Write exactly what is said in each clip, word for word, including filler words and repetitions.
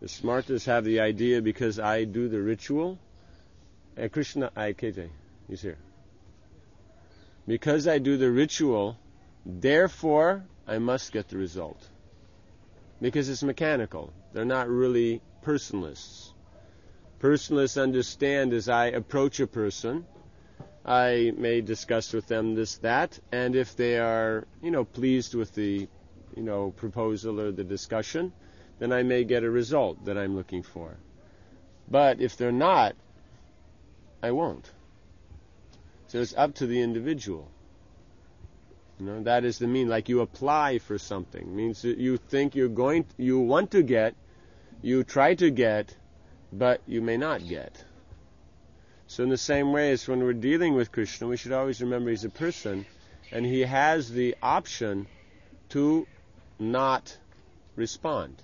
The smartest have the idea because I do the ritual. Uh, Krishna, I K J, he's here. Because I do the ritual, therefore I must get the result. Because it's mechanical. They're not really personalists. Personalists understand as I approach a person, I may discuss with them this, that, and if they are, you know, pleased with the, you know, proposal or the discussion, then I may get a result that I'm looking for. But if they're not, I won't. So it's up to the individual. You know, that is the mean. Like you apply for something. It means that you think you're going, to, you want to get, you try to get, but you may not get. So in the same way as when we're dealing with Krishna, we should always remember he's a person, and he has the option to not respond.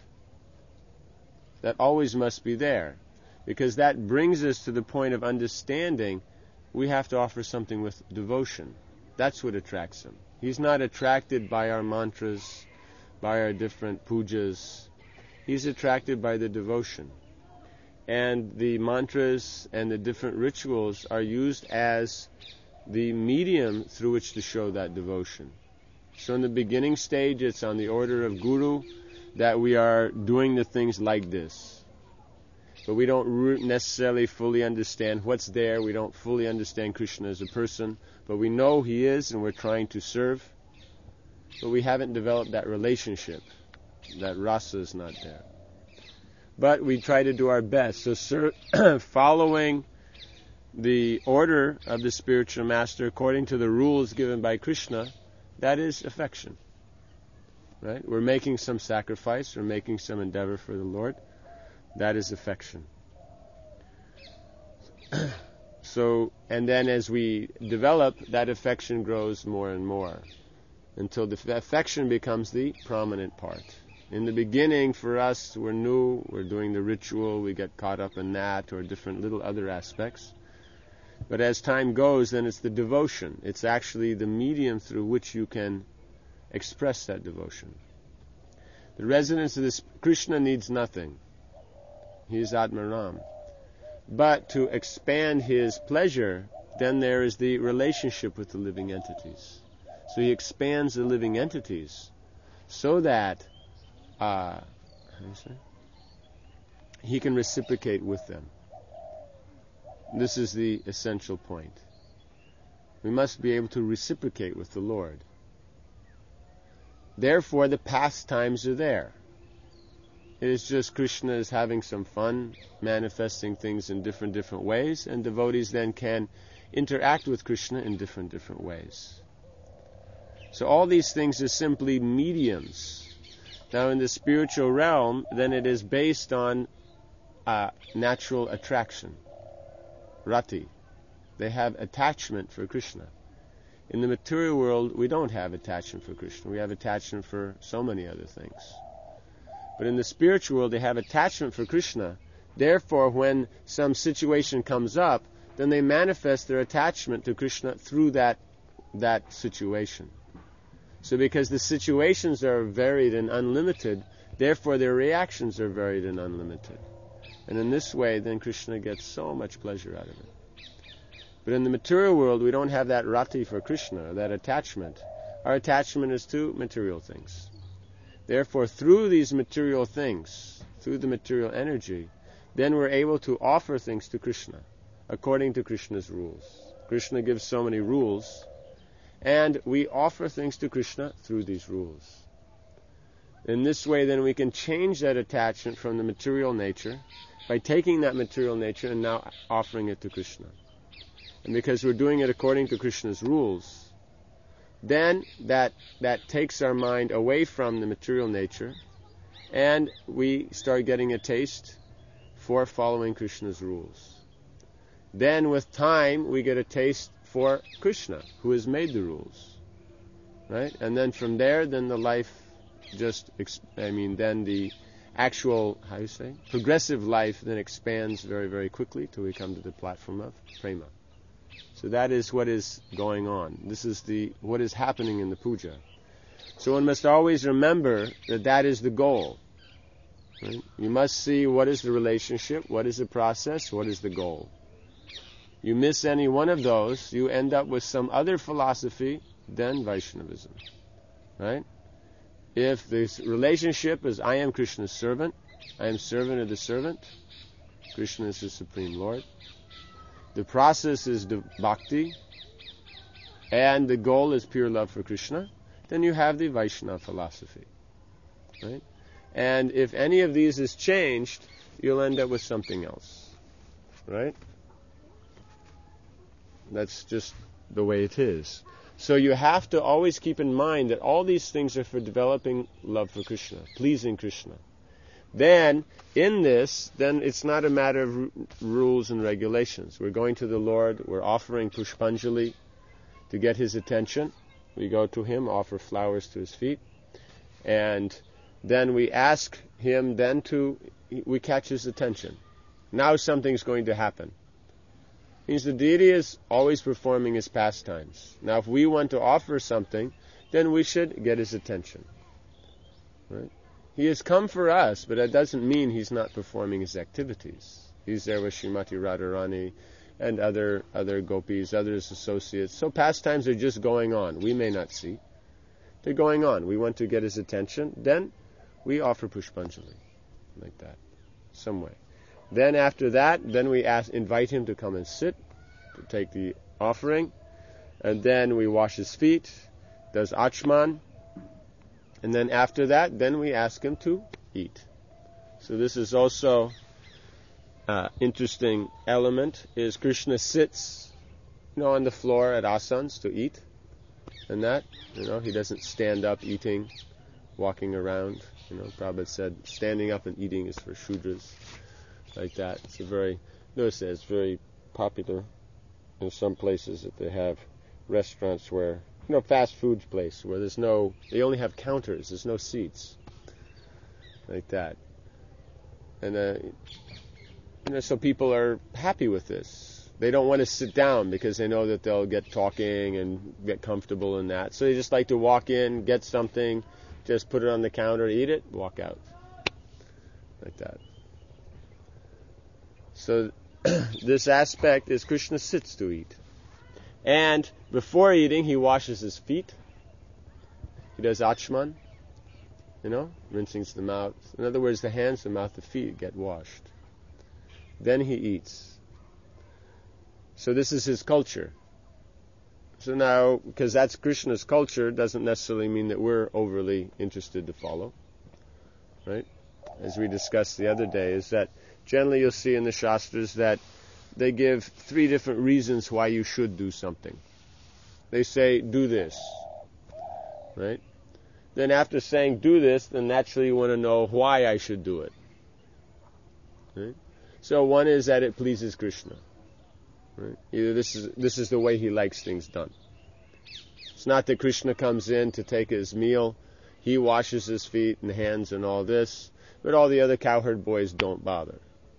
That always must be there, because that brings us to the point of understanding we have to offer something with devotion. That's what attracts him. He's not attracted by our mantras, by our different pujas. He's attracted by the devotion. And the mantras and the different rituals are used as the medium through which to show that devotion. So in the beginning stage, it's on the order of Guru that we are doing the things like this. But we don't necessarily fully understand what's there. We don't fully understand Krishna as a person. But we know he is, and we're trying to serve. But we haven't developed that relationship. That rasa is not there. But we try to do our best. So sir, following the order of the spiritual master according to the rules given by Krishna, that is affection. Right? We're making some sacrifice, we're making some endeavor for the Lord. That is affection. So, and then as we develop, that affection grows more and more until the affection becomes the prominent part. In the beginning, for us, we're new, we're doing the ritual, we get caught up in that or different little other aspects. But as time goes, then it's the devotion. It's actually the medium through which you can express that devotion. The residence of this Krishna needs nothing. He is Atmaram. But to expand his pleasure, then there is the relationship with the living entities. So he expands the living entities so that uh, how do you say? he can reciprocate with them. This is the essential point. We must be able to reciprocate with the Lord. Therefore, the pastimes are there. It is just Krishna is having some fun, manifesting things in different, different ways, and devotees then can interact with Krishna in different, different ways. So all these things are simply mediums. Now in the spiritual realm, then it is based on uh, natural attraction. Rati. They have attachment for Krishna. In the material world, we don't have attachment for Krishna. We have attachment for so many other things. But in the spiritual world, they have attachment for Krishna. Therefore, when some situation comes up, then they manifest their attachment to Krishna through that that situation. So because the situations are varied and unlimited, therefore their reactions are varied and unlimited. And in this way, then Krishna gets so much pleasure out of it. But in the material world, we don't have that rati for Krishna, that attachment. Our attachment is to material things. Therefore, through these material things, through the material energy, then we're able to offer things to Krishna, according to Krishna's rules. Krishna gives so many rules, and we offer things to Krishna through these rules. In this way, then, we can change that attachment from the material nature by taking that material nature and now offering it to Krishna. And because we're doing it according to Krishna's rules, then that that takes our mind away from the material nature, and we start getting a taste for following Krishna's rules. Then with time, we get a taste for Krishna, who has made the rules. Right? And then from there, then the life just, I mean, then the actual, how do you say, progressive life then expands very, very quickly till we come to the platform of prema. So that is what is going on. This is the what is happening in the puja. So one must always remember that that is the goal. Right? You must see what is the relationship, what is the process, what is the goal. You miss any one of those, you end up with some other philosophy than Vaishnavism. Right? If this relationship is I am Krishna's servant, I am servant of the servant, Krishna is the Supreme Lord. The process is the bhakti, and the goal is pure love for Krishna, then you have the Vaishnava philosophy. Right? And if any of these is changed, you'll end up with something else. Right? That's just the way it is. So you have to always keep in mind that all these things are for developing love for Krishna, pleasing Krishna. Then, in this, then it's not a matter of r- rules and regulations. We're going to the Lord, we're offering Pushpanjali to get His attention. We go to Him, offer flowers to His feet, and then we ask Him then to, we catch His attention. Now something's going to happen. Means the deity is always performing His pastimes. Now if we want to offer something, then we should get His attention. Right? He has come for us, but that doesn't mean He's not performing His activities. He's there with Srimati Radharani and other other gopis, other associates. So pastimes are just going on. We may not see. They're going on. We want to get His attention. Then we offer Pushpanjali. Like that. Some way. Then after that, then we ask, invite Him to come and sit, to take the offering. And then we wash His feet, does Achman. And then after that, then we ask Him to eat. So this is also uh, interesting element, is Krishna sits, you know, on the floor at asanas to eat. And that, you know, He doesn't stand up eating, walking around. You know, Prabhupada said, standing up and eating is for Shudras. Like that. It's a very, notice that it's very popular in some places that they have restaurants where, you know, fast food place where there's no, they only have counters, there's no seats. Like that. And, uh, you know, so people are happy with this. They don't want to sit down because they know that they'll get talking and get comfortable in that. So they just like to walk in, get something, just put it on the counter, eat it, walk out. Like that. So this aspect is Krishna sits to eat. And before eating, He washes His feet. He does achman, you know, rinsing the mouth. In other words, the hands, the mouth, the feet get washed. Then He eats. So this is His culture. So now, because that's Krishna's culture, doesn't necessarily mean that we're overly interested to follow. Right? As we discussed the other day, is that generally you'll see in the Shastras that they give three different reasons why you should do something. They say, do this. Right? Then after saying, do this, then naturally you want to know why I should do it. Right? So one is that it pleases Krishna. Right? Either this is this is the way He likes things done. It's not that Krishna comes in to take His meal, He washes His feet and hands and all this, but all the other cowherd boys don't bother.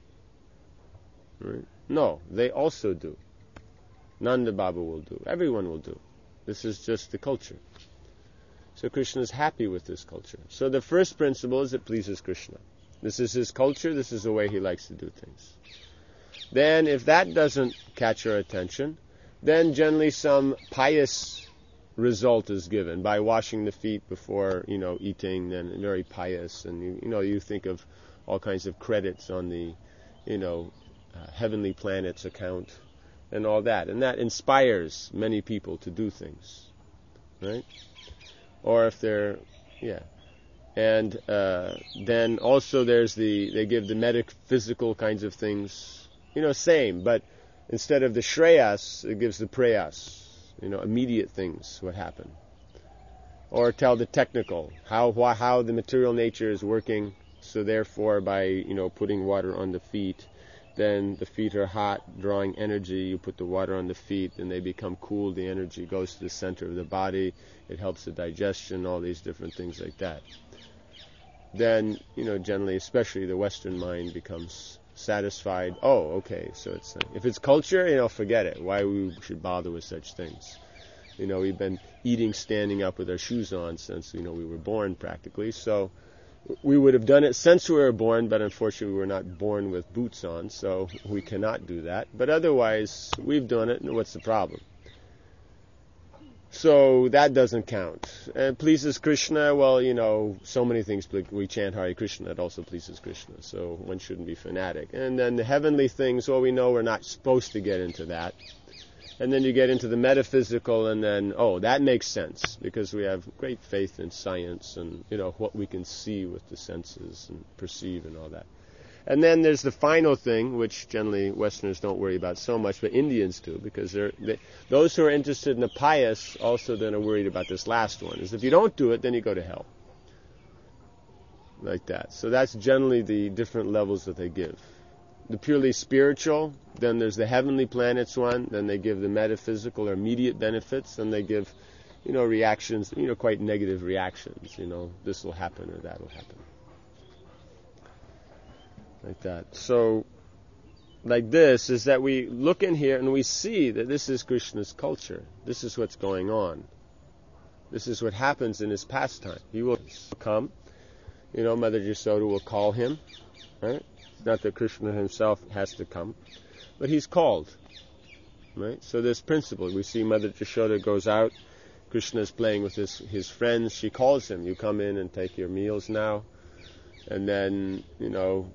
Right? No, they also do. Nanda Baba will do. Everyone will do. This is just the culture. So Krishna is happy with this culture. So the first principle is it pleases Krishna. This is His culture. This is the way He likes to do things. Then if that doesn't catch our attention, then generally some pious result is given by washing the feet before, you know, eating, then very pious, and you, you know, you think of all kinds of credits on the, you know, uh, heavenly planets account and all that, and that inspires many people to do things, right? Or if they're, yeah, and uh, then also there's the, they give the medic physical kinds of things, you know, same, but instead of the shreyas, it gives the prayas. You know, immediate things would happen. Or tell the technical, how wh- how the material nature is working, so therefore by, you know, putting water on the feet, then the feet are hot, drawing energy, you put the water on the feet, and they become cool, the energy goes to the center of the body, it helps the digestion, all these different things like that. Then, you know, generally, especially the Western mind becomes satisfied. Oh, okay, so it's uh, if it's culture, you know, forget it. Why we should bother with such things? You know, we've been eating standing up with our shoes on since, you know, we were born practically. So, we would have done it since we were born, but unfortunately we were not born with boots on, so we cannot do that. But otherwise, we've done it, and what's the problem? So that doesn't count. And pleases Krishna, well, you know, so many things. We chant Hare Krishna, it also pleases Krishna, so one shouldn't be fanatic. And then the heavenly things, well, we know we're not supposed to get into that. And then you get into the metaphysical, and then, oh, that makes sense, because we have great faith in science and, you know, what we can see with the senses and perceive and all that. And then there's the final thing, which generally Westerners don't worry about so much, but Indians do, because they're, they, those who are interested in the pious also then are worried about this last one, is if you don't do it, then you go to hell. Like that. So that's generally the different levels that they give. The purely spiritual, then there's the heavenly planets one, then they give the metaphysical or immediate benefits, and they give, you know, reactions, you know, quite negative reactions, you know, this will happen or that will happen. Like that. So, like this, is that we look in here and we see that this is Krishna's culture. This is what's going on. This is what happens in his pastime. He will come, you know, Mother Yashoda will call him, right? Not that Krishna himself has to come, but he's called, right? So this principle, we see Mother Yashoda goes out, Krishna is playing with his, his friends, she calls him, you come in and take your meals now, and then, you know,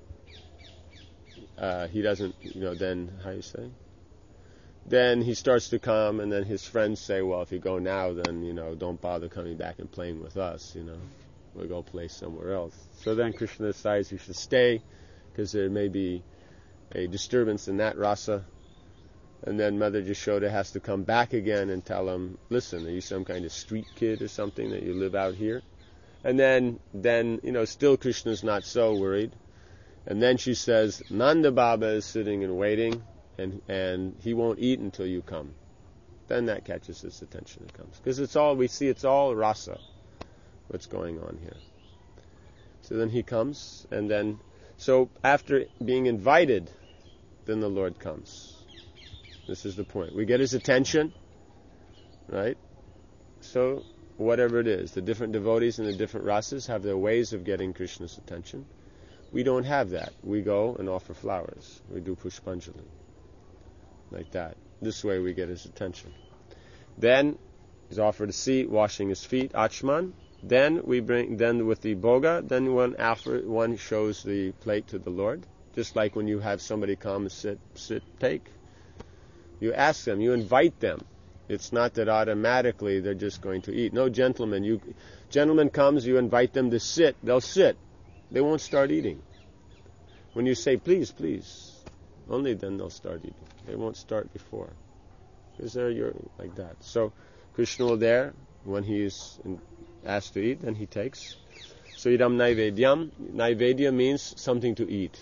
Uh, he doesn't, you know, then, how you say? Then he starts to come, and then his friends say, well, if you go now, then, you know, don't bother coming back and playing with us, you know. We'll go play somewhere else. So then Krishna decides you should stay, because there may be a disturbance in that rasa. And then Mother Yashoda has to come back again and tell him, listen, are you some kind of street kid or something that you live out here? And then, then you know, still Krishna's not so worried. And then she says, Nanda Baba is sitting and waiting, and and he won't eat until you come. Then that catches his attention and comes. Because it's all, we see it's all rasa, what's going on here. So then he comes, and then, so after being invited, then the Lord comes. This is the point. We get his attention, right? So, whatever it is, the different devotees in the different rasas have their ways of getting Krishna's attention. We don't have that. We go and offer flowers. We do pushpanjali. Like that. This way we get his attention. Then he's offered a seat, washing his feet, achman. Then we bring, then with the boga, then one after one shows the plate to the Lord. Just like when you have somebody come and sit, sit, take. You ask them, you invite them. It's not that automatically they're just going to eat. No, gentleman, you, gentleman comes, you invite them to sit, they'll sit. They won't start eating. When you say, please, please, only then they'll start eating. They won't start before. Because they're your, like that. So, Krishna will there, when he is asked to eat, then he takes. So, idam naivedyam. Naivedya means something to eat.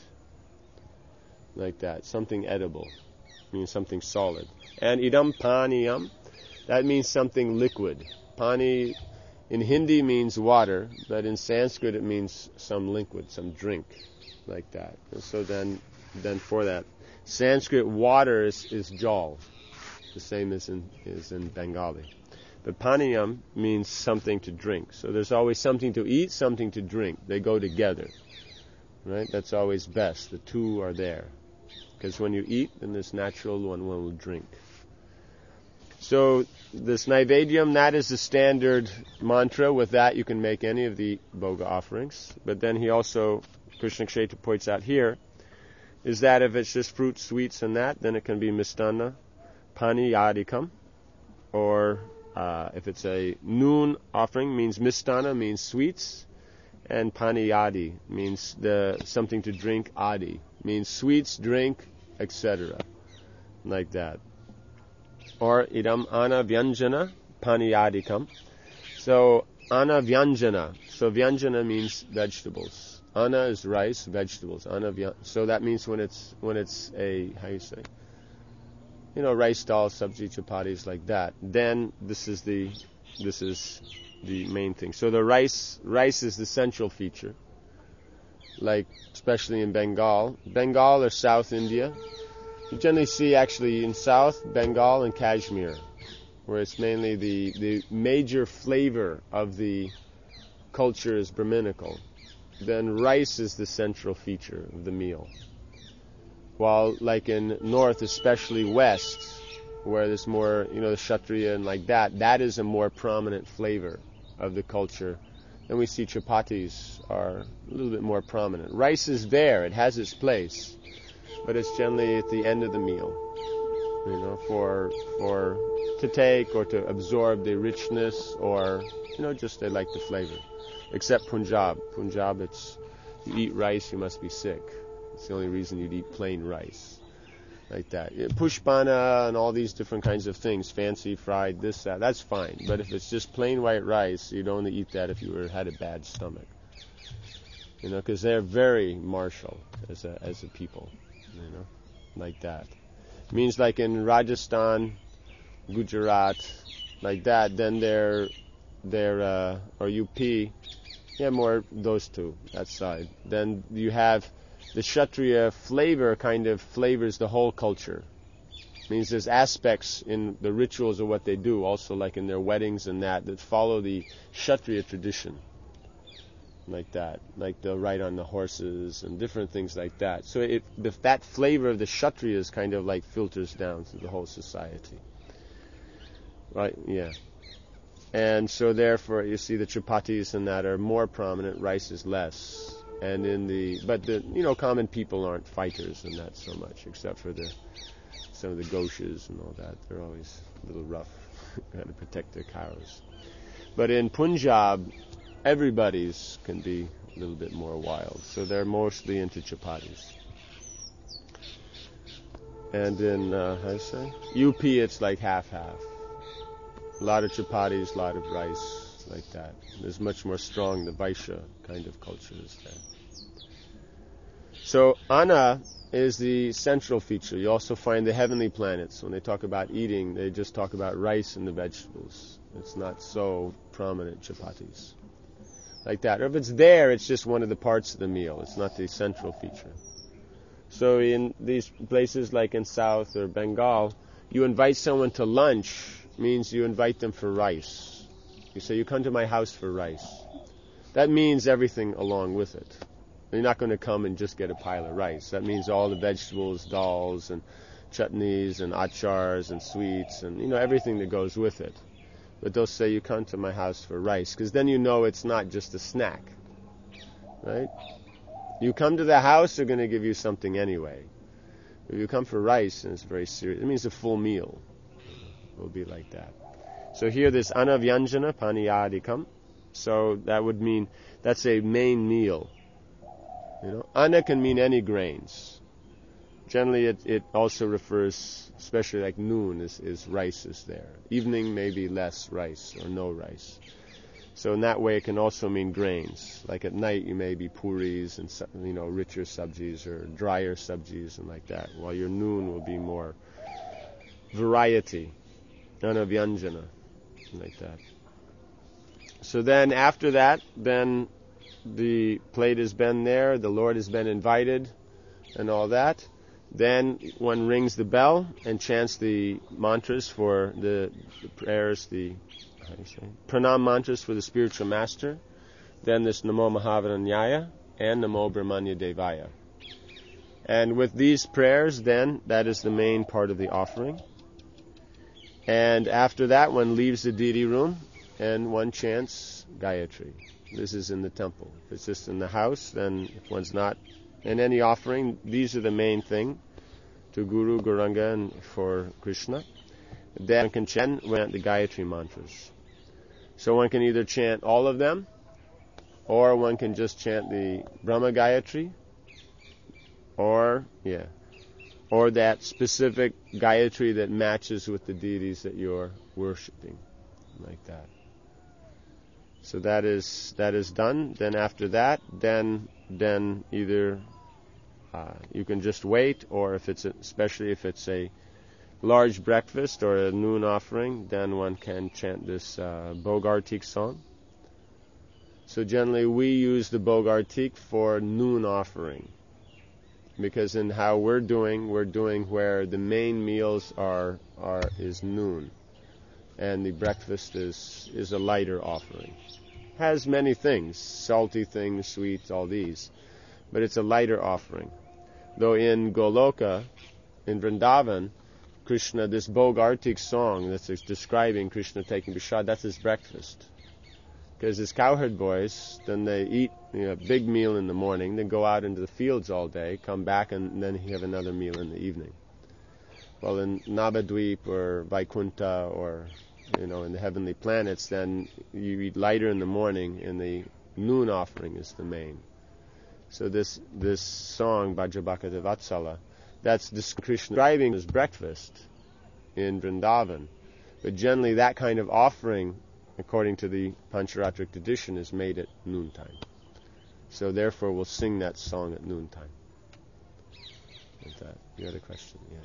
Like that. Something edible. Means something solid. And idam paniyam, that means something liquid. Pani in Hindi means water, but in Sanskrit it means some liquid, some drink, like that. And so then, then for that, Sanskrit water is, is jal, the same as in is in Bengali. But paniyam means something to drink. So there's always something to eat, something to drink. They go together, right? That's always best. The two are there, because when you eat, then there's natural one one will drink. So this Naivedyam, that is the standard mantra. With that you can make any of the boga offerings. But then he also, Krishna Kshetra points out here, is that if it's just fruit, sweets and that, then it can be mistana, paniyadikam. Or uh, if it's a noon offering, means mistana, means sweets. And paniyadi means the something to drink, adi, means sweets, drink, et cetera. Like that. Or idam ana vyanjana paniyadikam. So ana vyanjana. So vyanjana means vegetables. Ana is rice, vegetables. Ana vyan- so that means when it's when it's a, how you say, you know, rice dal, sabji, chapatis, like that. Then this is the this is the main thing. So the rice rice is the central feature. Like especially in Bengal, Bengal or South India. You generally see actually in South Bengal and Kashmir, where it's mainly the, the major flavor of the culture is Brahminical. then rice is the central feature of the meal. While like in north, especially west, where there's more, you know, the Kshatriya and like that, that is a more prominent flavor of the culture. Then we see chapatis are a little bit more prominent. Rice is there, it has its place, but it's generally at the end of the meal, you know, for for to take or to absorb the richness, or, you know, just they like the flavor. Except Punjab. Punjab, it's, you eat rice, you must be sick. It's the only reason you'd eat plain rice. Like that. Pushpana and all these different kinds of things, fancy, fried, this, that, that's fine. But if it's just plain white rice, you'd only eat that if you were, had a bad stomach. You know, because they're very martial as a as a people. You know, like that. It means like in Rajasthan, Gujarat, like that, then they're, they're uh, or U P, yeah, more those two, that side. Then you have the Kshatriya flavor kind of flavors the whole culture. It means there's aspects in the rituals of what they do, also like in their weddings and that, that follow the Kshatriya tradition. Like that. Like they'll ride on the horses and different things like that. So it, the, that flavor of the Kshatriyas kind of like filters down through the whole society. Right, yeah. And so therefore you see the chapatis and that are more prominent, rice is less. And in the, but the, you know, common people aren't fighters and that so much, except for the, some of the gauchos and all that. They're always a little rough, got to protect their cows. But in Punjab, everybody's can be a little bit more wild, so they're mostly into chapatis. And in, uh, how do you say? U P, it's like half-half. A lot of chapatis, a lot of rice, like that. There's much more strong, the Vaishya kind of culture is there. So Anna is the central feature. You also find the heavenly planets. When they talk about eating, they just talk about rice and the vegetables. It's not so prominent, chapatis. Like that. Or if it's there, it's just one of the parts of the meal. It's not the central feature. So in these places like in South or Bengal, you invite someone to lunch, means you invite them for rice. You say, you come to my house for rice. That means everything along with it. You're not going to come and just get a pile of rice. That means all the vegetables, dals, and chutneys, and achars, and sweets, and, you know, everything that goes with it. But they'll say, you come to my house for rice, because then you know it's not just a snack. Right? You come to the house, they're going to give you something anyway. If you come for rice, and it's very serious, it means a full meal. It will be like that. So here there's anavyanjana paniyadikam. So that would mean that's a main meal. You know, anna can mean any grains. Generally, it, it also refers, especially like noon, is, is rice is there. Evening, maybe less rice or no rice. So in that way, it can also mean grains. Like at night, you may be puris and, you know, richer sabjis or drier sabjis and like that. While your noon will be more variety, anavyanjana, like that. So then after that, then the plate has been there, the Lord has been invited, and all that. Then one rings the bell and chants the mantras for the, the prayers, the how do you say, pranam mantras for the spiritual master. Then this Namo Mahavaranyaya and Namo Brahmanya Devaya. And with these prayers, then, that is the main part of the offering. And after that, one leaves the deity room and one chants Gayatri. This is in the temple. If it's just in the house, then if one's not in any offering, these are the main thing to Guru, Gauranga, and for Krishna. Then one can chant the Gayatri mantras. So one can either chant all of them, or one can just chant the Brahma Gayatri, or, yeah, or that specific Gayatri that matches with the deities that you're worshipping, like that. So that is that is done. Then after that, then then either uh, you can just wait, or if it's a, especially if it's a large breakfast or a noon offering, then one can chant this uh, Bogartik song. So generally we use the Bogartik for noon offering, because in how we're doing, we're doing where the main meals are are is noon, and the breakfast is is a lighter offering. has many things, salty things, sweet, all these. But it's a lighter offering. Though in Goloka, in Vrindavan, Krishna, this Bogartik song that's describing Krishna taking prasad, that's his breakfast. Because his cowherd boys, then they eat you know, a big meal in the morning, then go out into the fields all day, come back, and then have another meal in the evening. Well, in Navadvip or Vaikuntha or you know in the heavenly planets, then you eat lighter in the morning, and the noon offering is the main. So this this song, Bhajabhakata Vatsala, that's describing his breakfast in Vrindavan. But generally that kind of offering, according to the Pancharatrik tradition, is made at noontime. So therefore we'll sing that song at noontime. Like that. You had a question? Yeah.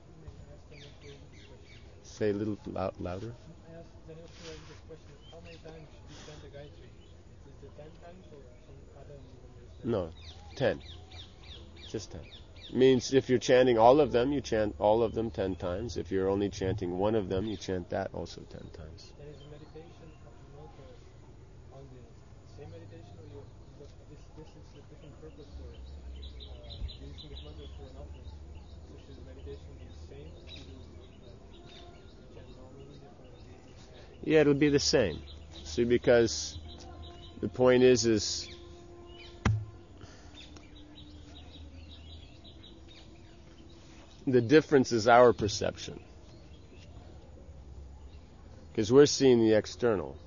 Say a little lou- louder. I asked Daniel Suraj this question: how many times should you chant the Gayatri? Is it ten times or some other number? No, ten. Just ten. Means if you're chanting all of them, you chant all of them ten times. If you're only chanting one of them, you chant that also ten times. There is a meditation of mantras on the same meditation, or you, but this this is a different purpose for it. Uh, using this mantra for an offering. So should the meditation be the same as you do like you chant normally for a deity? Yeah, it'll be the same. See, because the point is, is the difference is our perception. Because we're seeing the external.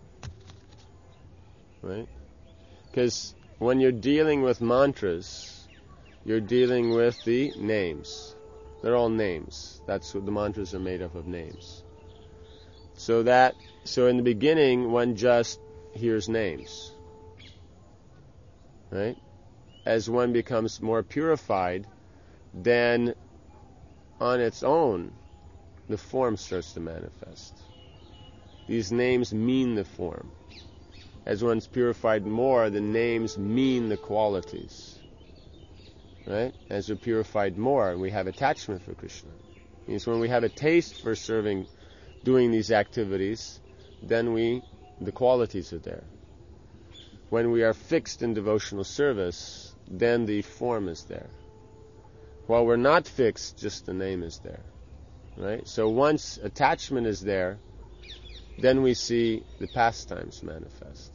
Right? Because when you're dealing with mantras, you're dealing with the names. They're all names. That's what the mantras are made up of, names. So that, so in the beginning, one just hears names. Right? As one becomes more purified, then on its own, the form starts to manifest. These names mean the form. As one's purified more, the names mean the qualities. Right? As we're purified more, we have attachment for Krishna. It means when we have a taste for serving, doing these activities, then we, the qualities are there. When we are fixed in devotional service, then the form is there. While we're not fixed, just the name is there. Right? So once attachment is there, then we see the pastimes manifest.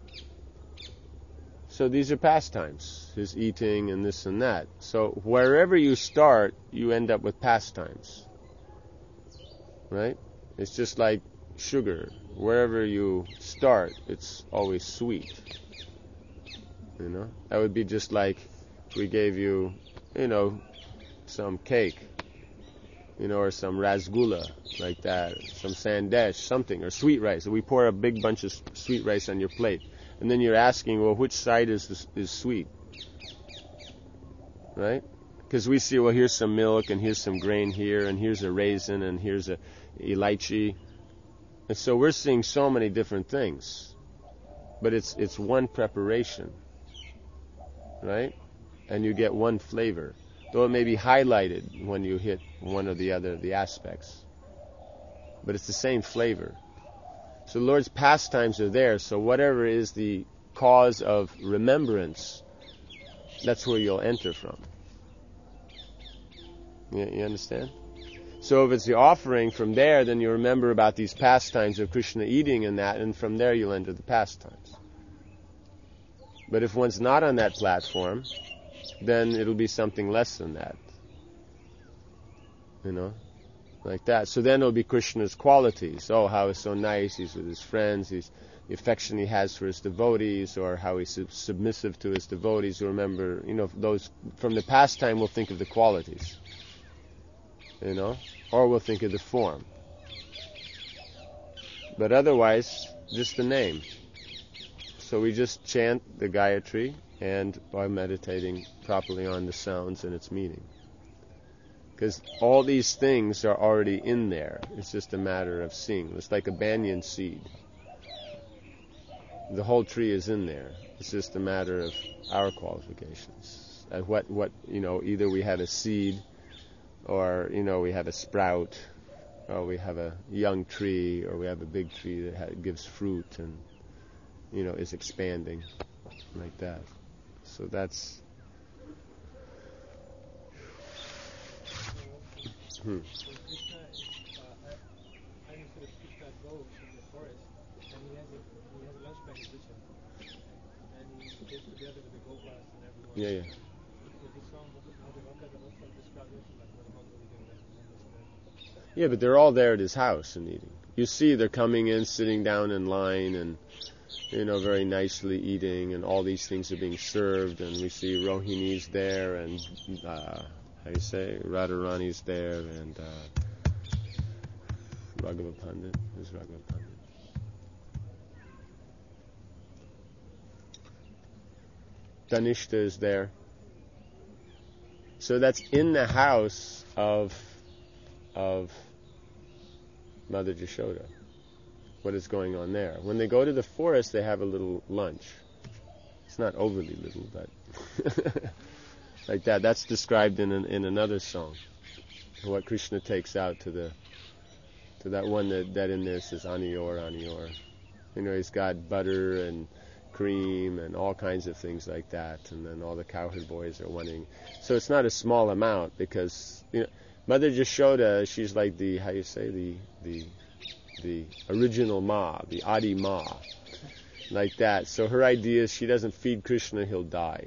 So these are pastimes, his eating and this and that. So wherever you start, you end up with pastimes. Right? It's just like sugar. Wherever you start, it's always sweet. You know? That would be just like we gave you, you know, some cake, you know, or some rasgulla, like that, some sandesh, something, or sweet rice. So we pour a big bunch of sweet rice on your plate, and then you're asking, well, which side is is sweet, right? Because we see, well, here's some milk, and here's some grain here, and here's a raisin, and here's a elaichi, and so we're seeing so many different things, but it's it's one preparation, right? And you get one flavor. Though it may be highlighted when you hit one or the other of the aspects. But it's the same flavor. So the Lord's pastimes are there, so whatever is the cause of remembrance, that's where you'll enter from. You, you understand? So if it's the offering from there, then you remember about these pastimes of Krishna eating and that, and from there you'll enter the pastimes. But if one's not on that platform, then it'll be something less than that. You know? Like that. So then it'll be Krishna's qualities. Oh, how he's so nice, he's with his friends, he's the affection he has for his devotees, or how he's sub- submissive to his devotees. You remember, you know, those from the pastime we'll think of the qualities. You know? Or we'll think of the form. But otherwise, just the name. So we just chant the Gayatri, and by meditating properly on the sounds and its meaning. Because all these things are already in there. It's just a matter of seeing. It's like a banyan seed. The whole tree is in there. It's just a matter of our qualifications. And what, what, you know, either we have a seed, or, you know, we have a sprout, or we have a young tree, or we have a big tree that ha- gives fruit, and you know, is expanding like that. So that's. Hmm. When Krishna is, uh, I, I understood that Krishna goes in the forest and he has a he has a lunch pack in the kitchen and he goes together with the Gopas and everyone. Yeah, yeah. In this song, Madhuvaka also describes also like Radharani leading them and this and that. Yeah, but they're all there at his house and eating. You see, they're coming in, sitting down in line, and you know, very nicely eating, and all these things are being served. And we see Rohini's there, and uh, how do you say, Radharani's there, and uh, Raghava Pandit. Who's Raghava Pandit? Dhanishta is there. So that's in the house of of Mother Jashoda. What is going on there? When they go to the forest, they have a little lunch. It's not overly little, but like that. That's described in an, in another song. What Krishna takes out to the to that one that, that in there says Aniyor, Aniyor. You know, he's got butter and cream and all kinds of things like that, and then all the cowherd boys are wanting. So it's not a small amount, because you know, Mother Jashoda, she's like the, how you say, the the the original Ma, the Adi Ma, like that. So her idea is she doesn't feed Krishna, he'll die.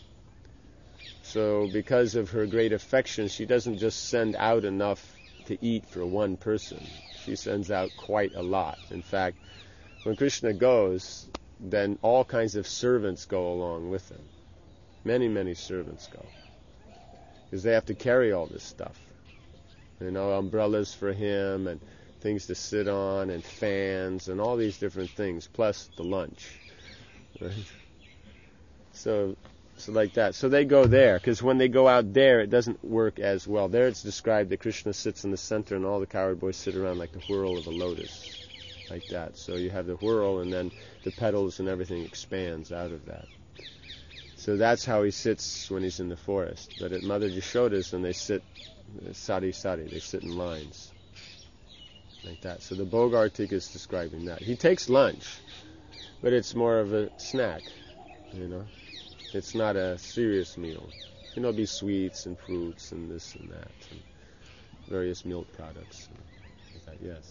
So because of her great affection, she doesn't just send out enough to eat for one person. She sends out quite a lot. In fact, when Krishna goes, then all kinds of servants go along with him. Many, many servants go. Because they have to carry all this stuff. You know, umbrellas for him, and things to sit on, and fans, and all these different things, plus the lunch. Right? So, so like that. So they go there, because when they go out there, it doesn't work as well. There it's described that Krishna sits in the center, and all the cowherd boys sit around like the whirl of a lotus. Like that. So you have the whirl, and then the petals and everything expands out of that. So that's how he sits when he's in the forest. But at Mother Jashoda's, then they sit sari sari, they sit in lines. Like that. So the Bhogartika is describing that. He takes lunch, but it's more of a snack, you know. It's not a serious meal. You know, it'll be sweets and fruits and this and that, and various milk products. And like that. Yes.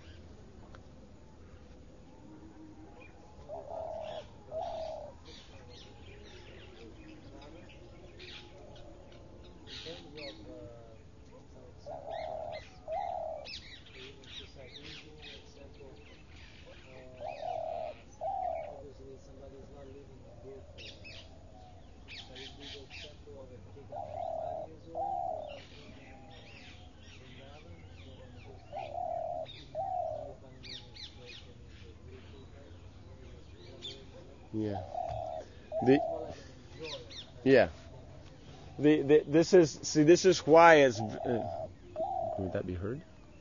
Yeah. The yeah. The, the this is see this is why it's. Uh, would that be heard?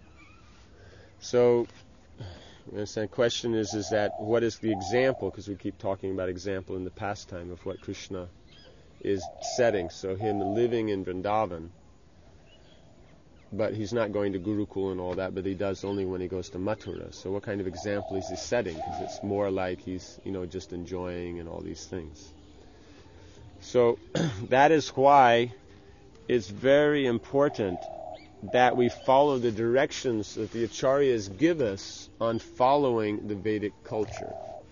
So, the question is is that what is the example? Because we keep talking about example in the pastime of what Krishna is setting. So him living in Vrindavan, but he's not going to Gurukul and all that, but he does only when he goes to Mathura. So what kind of example is he setting? Because it's more like he's, you know, just enjoying and all these things. So that is why it's very important that we follow the directions that the Acharyas give us on following the Vedic culture.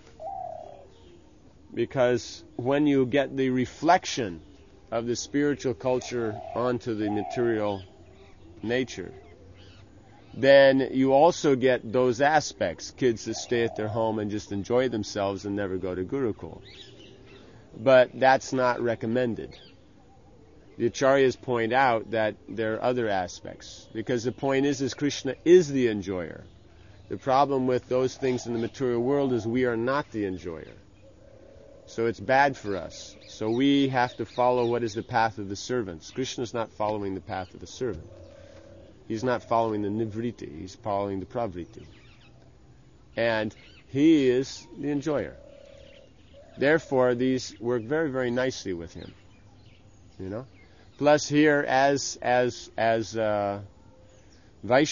Because when you get the reflection of the spiritual culture onto the material nature, then you also get those aspects. Kids that stay at their home and just enjoy themselves and never go to Gurukul. But that's not recommended. The Acharyas point out that there are other aspects. Because the point is, is Krishna is the enjoyer. The problem with those things in the material world is we are not the enjoyer. So it's bad for us. So we have to follow what is the path of the servants. Krishna's not following the path of the servant. He's not following the nivriti. He's following the pravriti. And he is the enjoyer. Therefore, these work very, very nicely with him. You know? Plus here, as as as uh,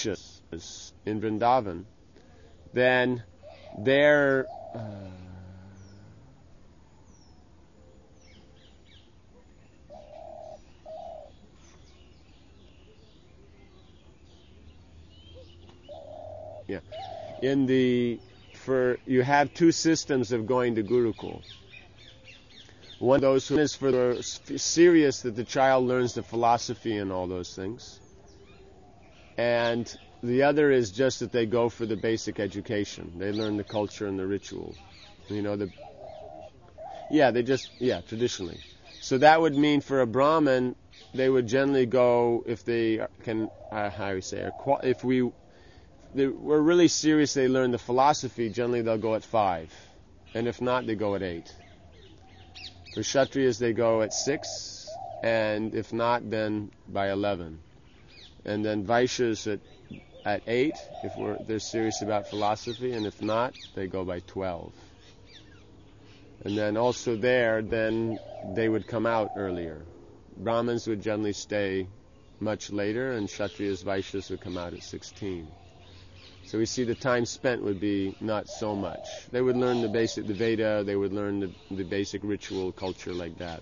Vaishyas in Vrindavan, then their uh, Yeah. In the for you have two systems of going to Gurukul. One of those who is for the serious that the child learns the philosophy and all those things, and the other is just that they go for the basic education. They learn the culture and the ritual. You know the. Yeah, they just yeah traditionally. So that would mean for a Brahmin, they would generally go if they can. Uh, how do you say? If we they were really serious, they learn the philosophy. Generally, they'll go at five, and if not, they go at eight. For Kshatriyas, they go at six, and if not, then by eleven. And then Vaishyas at at eight, if we're, they're serious about philosophy, and if not, they go by twelve. And then also there, then they would come out earlier. Brahmins would generally stay much later, and Kshatriyas, Vaishyas would come out at sixteen. So we see the time spent would be not so much. They would learn the basic, the Veda, they would learn the, the basic ritual culture like that.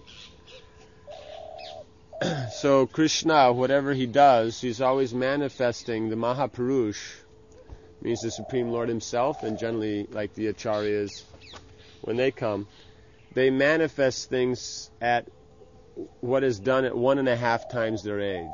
So Krishna, whatever he does, he's always manifesting the Mahapurush, means the Supreme Lord himself, and generally like the Acharyas, when they come, they manifest things at what is done at one and a half times their age.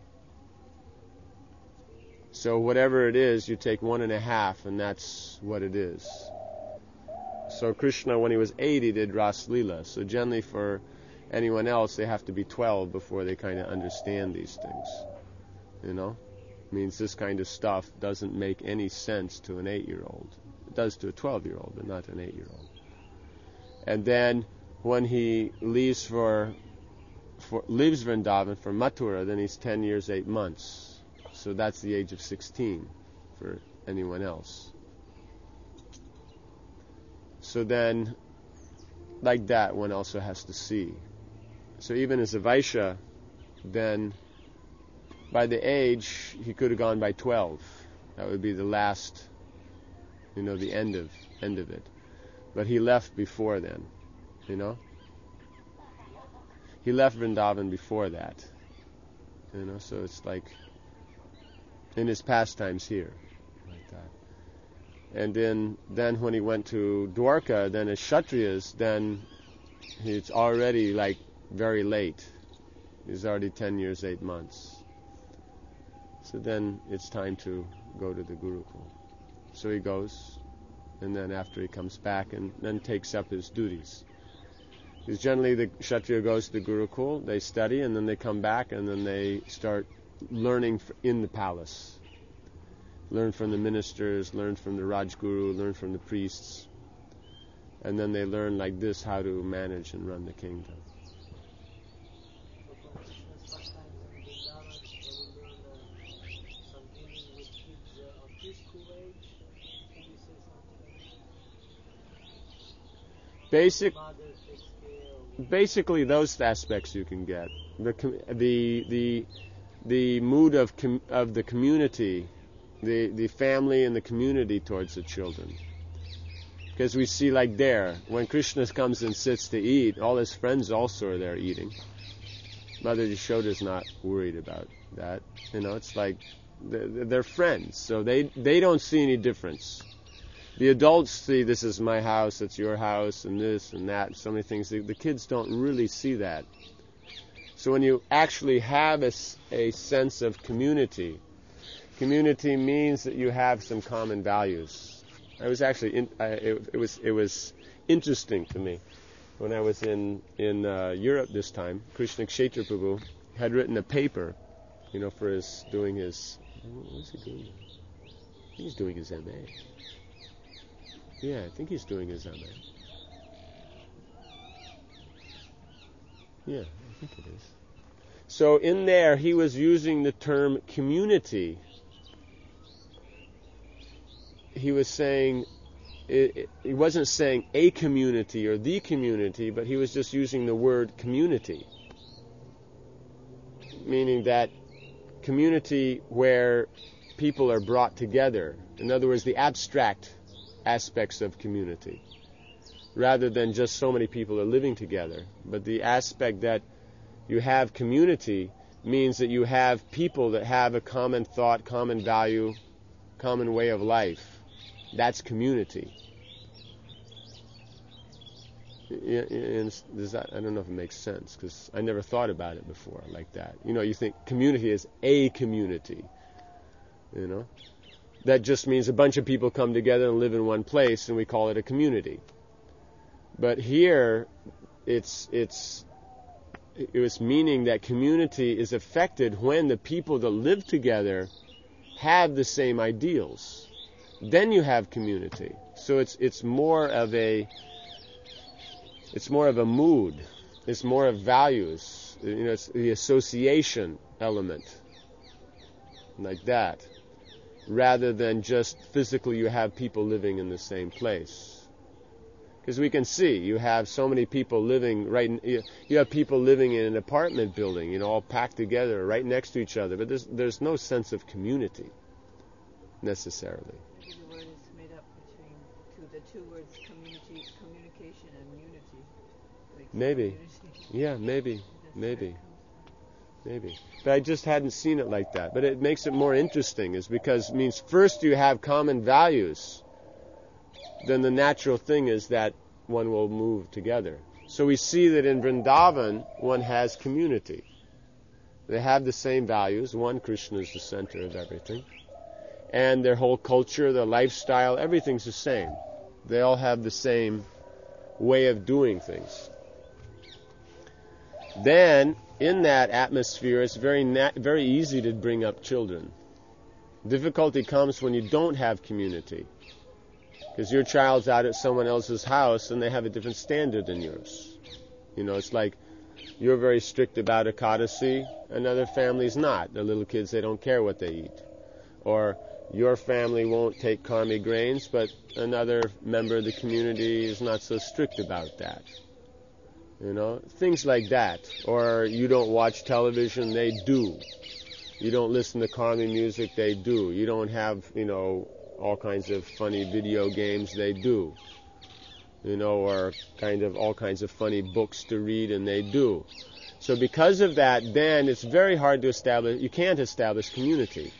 So whatever it is, you take one and a half, and that's what it is. So Krishna, when he was eight, he did Ras Lila. So generally for anyone else, they have to be twelve before they kind of understand these things. You know? It means this kind of stuff doesn't make any sense to an eight-year-old. It does to a twelve-year-old, but not an eight-year-old. And then when he leaves for, for leaves Vrindavan for Mathura, then he's ten years, eight months. So that's the age of sixteen for anyone else. So then, like that, one also has to see. So even as a Vaishya, then by the age, he could have gone by twelve. That would be the last, you know, the end of end of it. But he left before then, you know. He left Vrindavan before that, you know. So it's like in his pastimes here, like that. And then, then when he went to Dwarka, then as Kshatriyas, then it's already like very late. He's already ten years, eight months. So then it's time to go to the Gurukul. So he goes, and then after he comes back and then takes up his duties. Because generally the Kshatriya goes to the Gurukul, they study, and then they come back, and then they start learning in the palace. Learn from the ministers, learn from the Rajguru, learn from the priests. And then they learn like this how to manage and run the kingdom. Basic, basically those aspects you can get. The the the the mood of com, of the community, the the family and the community towards the children. Because we see like there, when Krishna comes and sits to eat, all his friends also are there eating. Mother Yashoda's not worried about that. You know, it's like they're, they're friends, so they they don't see any difference. The adults see this is my house, it's your house, and this and that, so many things. The, the kids don't really see that. So when you actually have a, a sense of community, community means that you have some common values. I was actually, in, I, it, it was it was interesting to me when I was in in uh, Europe this time. Krishna Kshetra Prabhu had written a paper, you know, for his doing his. What was he doing? I think he's doing his M A. Yeah, I think he's doing his M A. Yeah, I think it is. So in there, he was using the term community. He was saying, it, it, he wasn't saying a community or the community, but he was just using the word community. Meaning that community where people are brought together. In other words, the abstract aspects of community, rather than just so many people are living together. But the aspect that you have community means that you have people that have a common thought, common value, common way of life. That's community. Yeah, does that, I don't know if it makes sense, because I never thought about it before like that. You know, you think community is a community. You know, that just means a bunch of people come together and live in one place, and we call it a community. But here, it's it's it was meaning that community is affected when the people that live together have the same ideals. Then you have community. So it's it's more of a it's more of a mood. It's more of values. You know, it's the association element, like that, rather than just physically you have people living in the same place. Because we can see you have so many people living right. In, you, you have people living in an apartment building, you know, all packed together, right next to each other. But there's there's no sense of community necessarily. Maybe the word is made up between two, the two words community, communication, and unity. Like Maybe, unity. yeah, maybe, That's maybe, where it comes from. maybe. But I just hadn't seen it like that. But it makes it more interesting, is because it means first you have common values. Then the natural thing is that one will move together. So we see that in Vrindavan, one has community. They have the same values. One, Krishna is the center of everything. And their whole culture, their lifestyle, everything's the same. They all have the same way of doing things. Then, in that atmosphere, it's very nat- very easy to bring up children. Difficulty comes when you don't have community. Because your child's out at someone else's house and they have a different standard than yours. You know, it's like you're very strict about Ekadasi, another family's not. The little kids, they don't care what they eat. Or your family won't take karmi grains, but another member of the community is not so strict about that. You know, things like that. Or you don't watch television, they do. You don't listen to karmi music, they do. You don't have, you know, all kinds of funny video games, they do. You know, or kind of all kinds of funny books to read, and they do. So because of that, then it's very hard to establish, you can't establish community.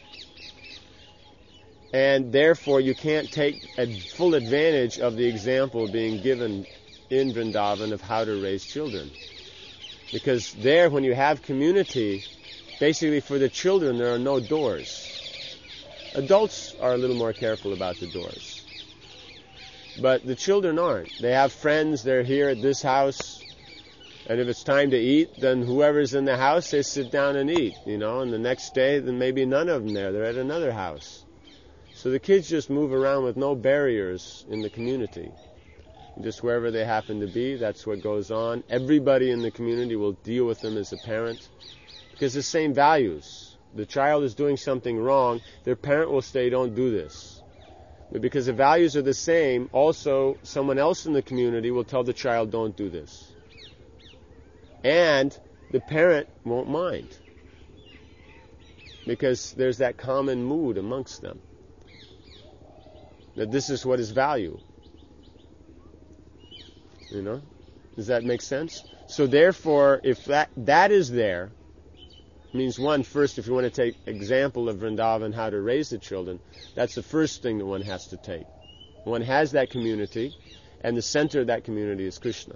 And therefore you can't take a full advantage of the example being given in Vrindavan of how to raise children. Because there, when you have community, basically for the children there are no doors. Adults are a little more careful about the doors. But the children aren't. They have friends, they're here at this house, and if it's time to eat, then whoever's in the house, they sit down and eat, you know, and the next day, then maybe none of them there, they're at another house. So the kids just move around with no barriers in the community. Just wherever they happen to be, that's what goes on. Everybody in the community will deal with them as a parent, because the same values. The child is doing something wrong, their parent will say, don't do this. But because the values are the same, also someone else in the community will tell the child, don't do this. And the parent won't mind. Because there's that common mood amongst them. That this is what is value. You know? Does that make sense? So therefore, if that that is there, means one, first, if you want to take example of Vrindavan, how to raise the children, that's the first thing that one has to take. One has that community, and the center of that community is Krishna.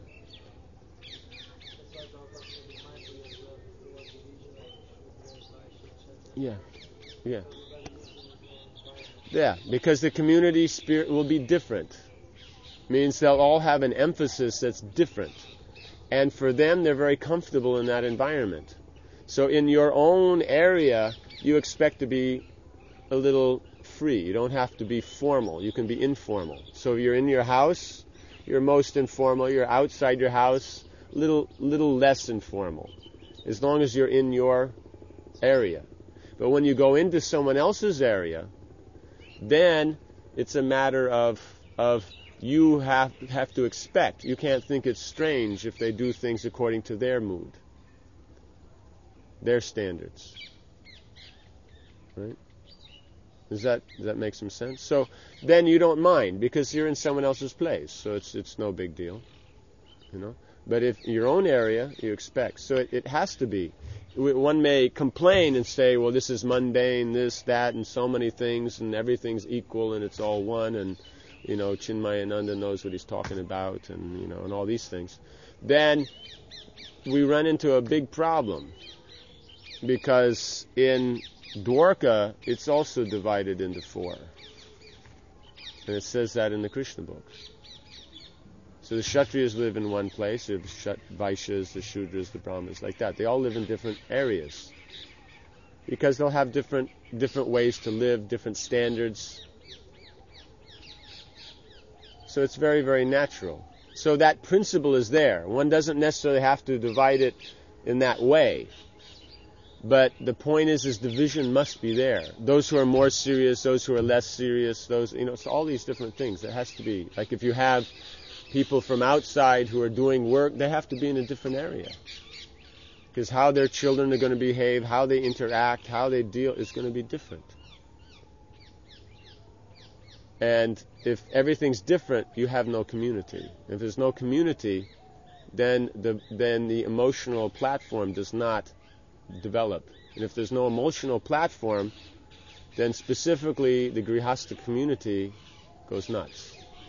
Yeah, yeah. Yeah, because the community spirit will be different. Means they'll all have an emphasis that's different. And for them, they're very comfortable in that environment. So in your own area, you expect to be a little free. You don't have to be formal. You can be informal. So if you're in your house, you're most informal. You're outside your house, little little less informal. As long as you're in your area. But when you go into someone else's area, then it's a matter of of you have have to expect. You can't think it's strange if they do things according to their mood. Their standards. Right? Does that does that make some sense? So then you don't mind because you're in someone else's place, so it's it's no big deal. You know? But if your own area, you expect. So it, it has to be. One may complain and say, well, this is mundane, this, that, and so many things, and everything's equal, and it's all one, and, you know, Chinmayananda knows what he's talking about, and, you know, and all these things. Then we run into a big problem, because in Dwarka, it's also divided into four. And it says that in the Krishna books. So the Kshatriyas live in one place, the Vaishyas, the Shudras, the Brahmanas, like that. They all live in different areas. Because they'll have different different ways to live, different standards. So it's very, very natural. So that principle is there. One doesn't necessarily have to divide it in that way. But the point is, is division must be there. Those who are more serious, those who are less serious, those, you know, it's all these different things. It has to be. Like if you have people from outside who are doing work, they have to be in a different area. Because how their children are going to behave, how they interact, how they deal is going to be different. And if everything's different, you have no community. If there's no community, then the then the emotional platform does not develop. And if there's no emotional platform, then specifically the Grihastha community goes nuts.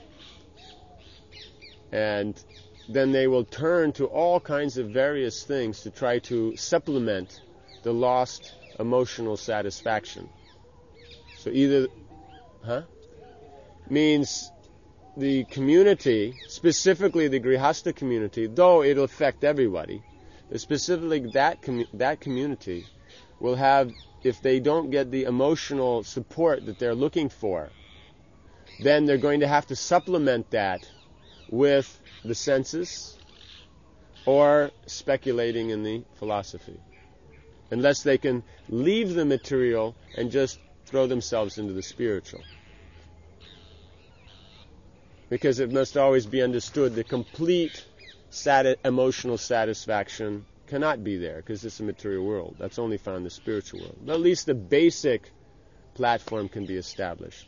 And then they will turn to all kinds of various things to try to supplement the lost emotional satisfaction. So either, huh? Means the community, specifically the Grihastha community, though it'll affect everybody, but specifically that commu- that community will have, if they don't get the emotional support that they're looking for, then they're going to have to supplement that with the senses or speculating in the philosophy. Unless they can leave the material and just throw themselves into the spiritual. Because it must always be understood the complete sati- emotional satisfaction cannot be there, because it's a material world. That's only found in the spiritual world. But at least the basic platform can be established.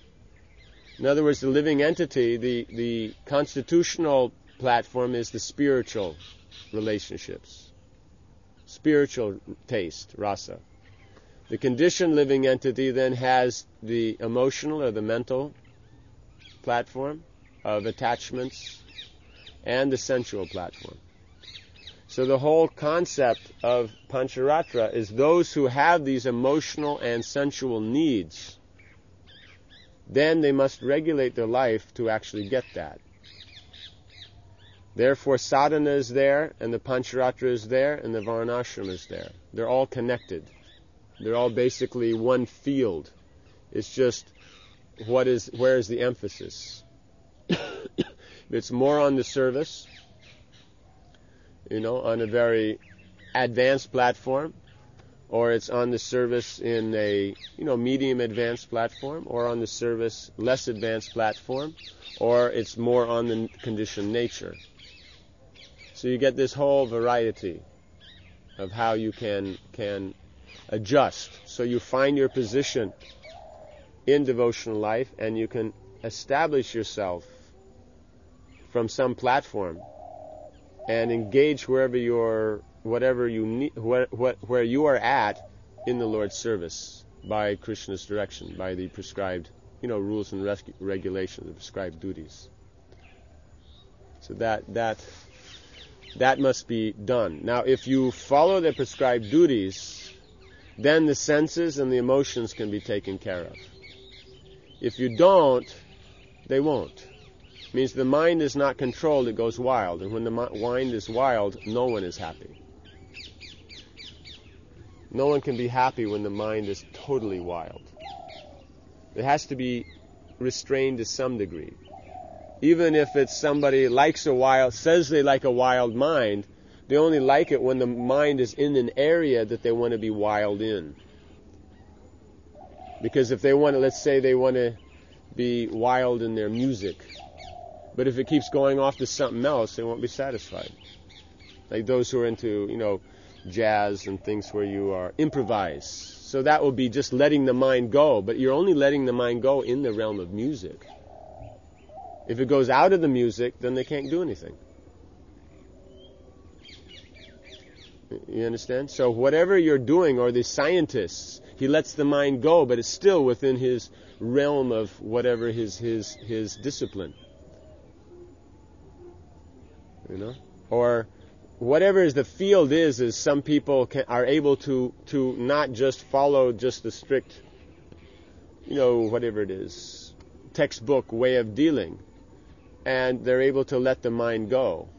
In other words, the living entity, the, the constitutional platform is the spiritual relationships. Spiritual taste, rasa. The conditioned living entity then has the emotional or the mental platform of attachments and the sensual platform. So the whole concept of Pancharatra is those who have these emotional and sensual needs, then they must regulate their life to actually get that. Therefore, sadhana is there, and the Pancharatra is there, and the Varnashram is there. They're all connected. They're all basically one field. It's just what is, where is the emphasis? It's more on the service, you know, on a very advanced platform, or it's on the service in a, you know, medium advanced platform, or on the service less advanced platform, or it's more on the conditioned nature. So you get this whole variety of how you can can adjust. So you find your position in devotional life, and you can establish yourself from some platform and engage wherever you're, whatever you need, where, where you are at in the Lord's service by Krishna's direction, by the prescribed, you know, rules and res- regulations, the prescribed duties. So that that that must be done. Now, if you follow the prescribed duties, then the senses and the emotions can be taken care of. If you don't, they won't. It means the mind is not controlled, it goes wild. And when the mind is wild, no one is happy. No one can be happy when the mind is totally wild. It has to be restrained to some degree. Even if it's somebody likes a wild, says they like a wild mind, they only like it when the mind is in an area that they want to be wild in. Because if they want to, let's say they want to be wild in their music, but if it keeps going off to something else, they won't be satisfied. Like those who are into, you know, jazz and things where you are improvise. So that will be just letting the mind go, but you're only letting the mind go in the realm of music. If it goes out of the music, then they can't do anything. You understand? So whatever you're doing, or the scientists, he lets the mind go, but it's still within his realm of whatever his his his discipline. You know? Or whatever is the field is, is some people can, are able to, to not just follow just the strict, you know, whatever it is, textbook way of dealing, and they're able to let the mind go.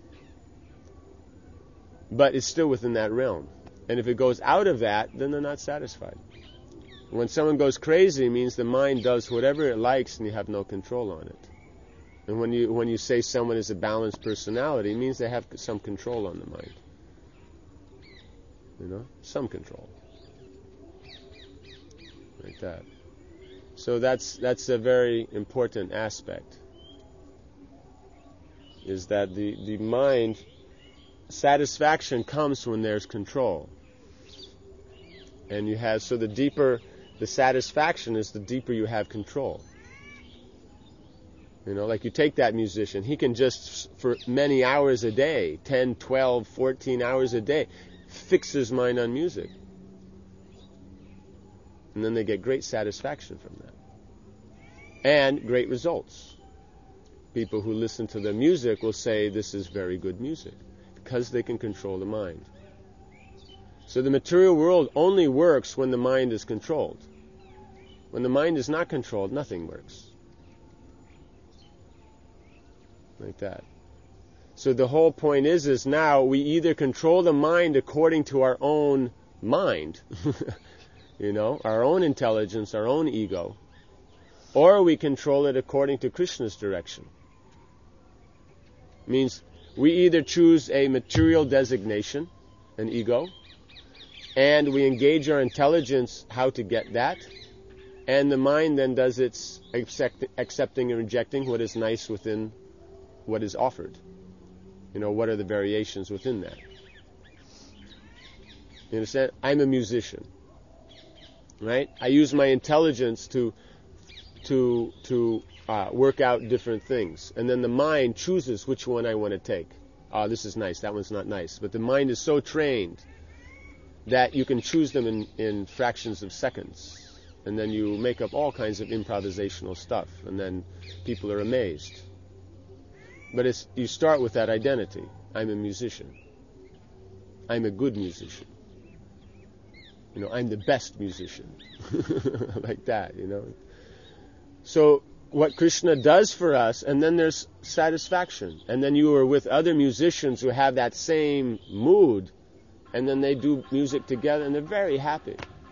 But it's still within that realm. And if it goes out of that, then they're not satisfied. When someone goes crazy, it means the mind does whatever it likes and you have no control on it. And when you when you say someone is a balanced personality, it means they have some control on the mind. You know? Some control. Like that. So that's that's a very important aspect. Is that the, the mind, satisfaction comes when there's control. And you have, so the deeper the satisfaction is, the deeper you have control. You know, like you take that musician, he can just, for many hours a day, ten, twelve, fourteen hours a day, fix his mind on music. And then they get great satisfaction from that. And great results. People who listen to the music will say this is very good music, because they can control the mind. So the material world only works when the mind is controlled. When the mind is not controlled, nothing works. Like that. So the whole point is, is now we either control the mind according to our own mind, you know, our own intelligence, our own ego, or we control it according to Krishna's direction. Means we either choose a material designation, an ego, and we engage our intelligence how to get that, and the mind then does its accept, accepting and rejecting what is nice within what is offered. You know, what are the variations within that? You understand? I'm a musician, right? I use my intelligence to to to uh, work out different things, and then the mind chooses which one I want to take. Ah, oh, this is nice. That one's not nice. But the mind is so trained that you can choose them in, in fractions of seconds, and then you make up all kinds of improvisational stuff, and then people are amazed. But it's, you start with that identity. I'm a musician. I'm a good musician. You know, I'm the best musician. Like that, you know. So what Krishna does for us, and then there's satisfaction. And then you are with other musicians who have that same mood, and then they do music together, and they're very happy.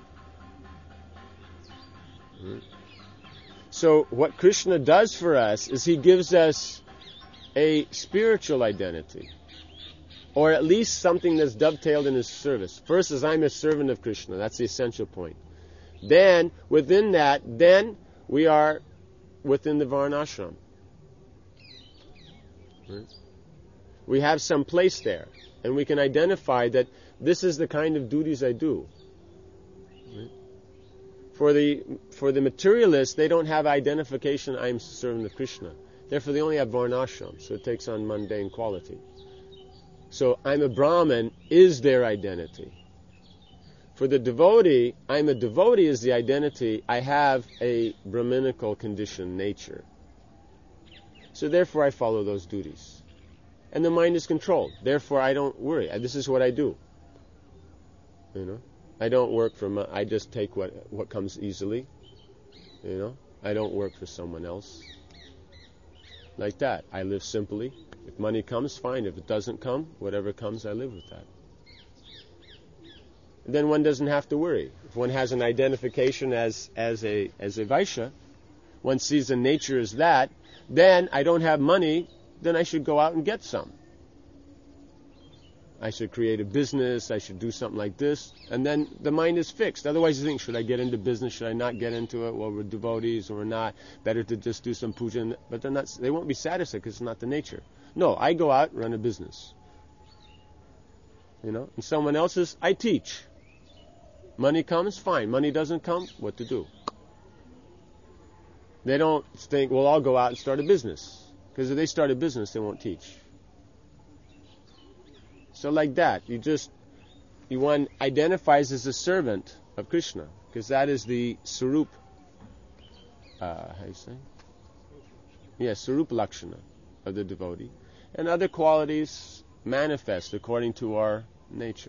Mm-hmm. So what Krishna does for us is he gives us a spiritual identity, or at least something that's dovetailed in his service. First is I'm a servant of Krishna. That's the essential point. Then, within that, then we are within the Varnashram. Right? We have some place there, and we can identify that this is the kind of duties I do. Right? For the for the materialists, they don't have identification, I'm a servant of Krishna. Therefore, they only have Varnashram, so it takes on mundane quality. So, I'm a Brahmin is their identity. For the devotee, I'm a devotee is the identity. I have a Brahminical condition, nature. So therefore, I follow those duties. And the mind is controlled. Therefore, I don't worry. This is what I do. You know, I don't work for. My, I just take what what comes easily. You know, I don't work for someone else. Like that, I live simply. If money comes, fine. If it doesn't come, whatever comes, I live with that. Then one doesn't have to worry. If one has an identification as as a as a Vaishya, one sees the nature as that, then I don't have money, then I should go out and get some. I should create a business, I should do something like this, and then the mind is fixed. Otherwise you think, should I get into business, should I not get into it? Well, we're devotees or we're not. Better to just do some puja. But they're not, they won't be satisfied because it's not the nature. No, I go out and run a business. You know, and someone else's, I teach. Money comes, fine. Money doesn't come, what to do? They don't think, well, I'll go out and start a business. Because if they start a business, they won't teach. So like that, you just one identifies as a servant of Krishna, because that is the Sarup, uh, how you say? Yes, Sarup Lakshana of the devotee. And other qualities manifest according to our nature.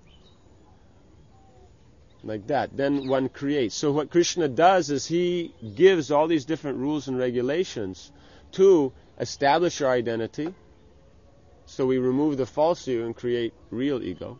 Like that. Then one creates. So what Krishna does is he gives all these different rules and regulations to establish our identity. So we remove the false ego and create real ego,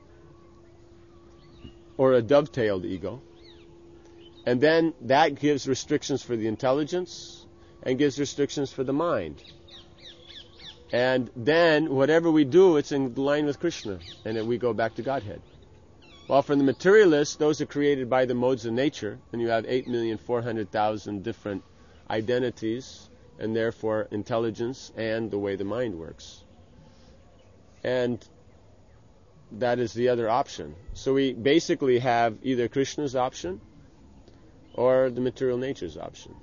or a dovetailed ego. And then that gives restrictions for the intelligence and gives restrictions for the mind. And then whatever we do, it's in line with Krishna, and then we go back to Godhead. While for the materialists, those are created by the modes of nature, and you have eight million four hundred thousand different identities, and therefore intelligence and the way the mind works. And that is the other option. So we basically have either Krishna's option or the material nature's option.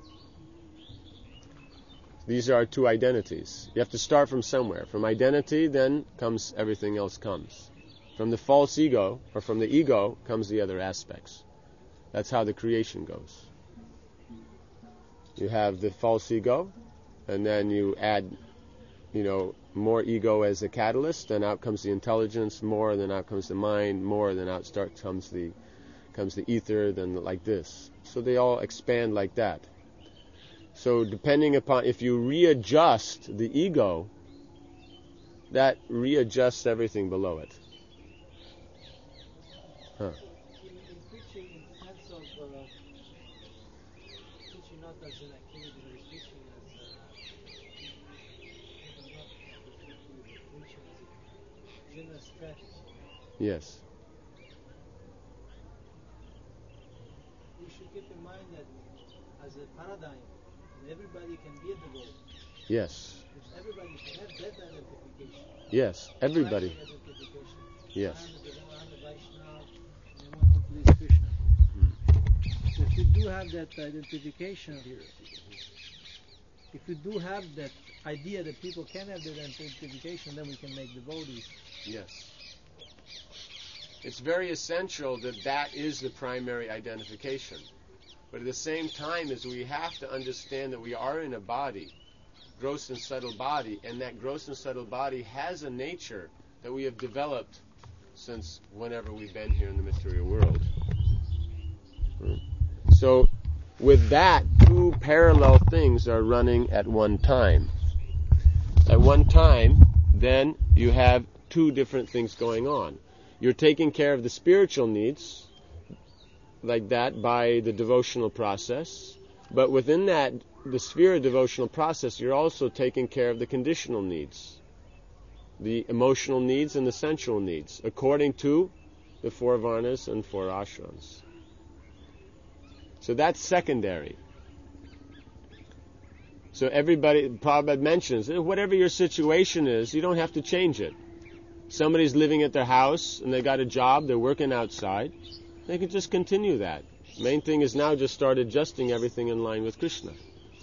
These are our two identities. You have to start from somewhere. From identity, then comes everything else comes. From the false ego, or from the ego, comes the other aspects. That's how the creation goes. You have the false ego, and then you add, you know, more ego as a catalyst, then out comes the intelligence, more, then out comes the mind, more, then out start comes the comes the ether, then like this. So they all expand like that. So depending upon, if you readjust the ego, that readjusts everything below it. Huh. In, in preaching, in sense of uh, teaching not as an activity, but is teaching as uh, not preaching as a general strategy. Yes. We should keep in mind that as a paradigm, everybody can be a devotee. Yes. Because everybody can have that identification. Yes. Everybody. Identification. Yes. I'm a devotee, I'm a Vaishnava, I want to please Krishna. Hmm. So if you do have that identification, if you do have that idea that people can have that identification, then we can make devotees. Yes. It's very essential that that is the primary identification. But at the same time, is we have to understand that we are in a body, gross and subtle body, and that gross and subtle body has a nature that we have developed since whenever we've been here in the material world. So, with that, two parallel things are running at one time. At one time, then, you have two different things going on. You're taking care of the spiritual needs, like that, by the devotional process. But within that, the sphere of devotional process, you're also taking care of the conditional needs, the emotional needs and the sensual needs, according to the four varnas and four ashrams. So that's secondary. So everybody, Prabhupada mentions, whatever your situation is, you don't have to change it. Somebody's living at their house and they got a job, they're working outside. They can just continue that. Main thing is now just start adjusting everything in line with Krishna.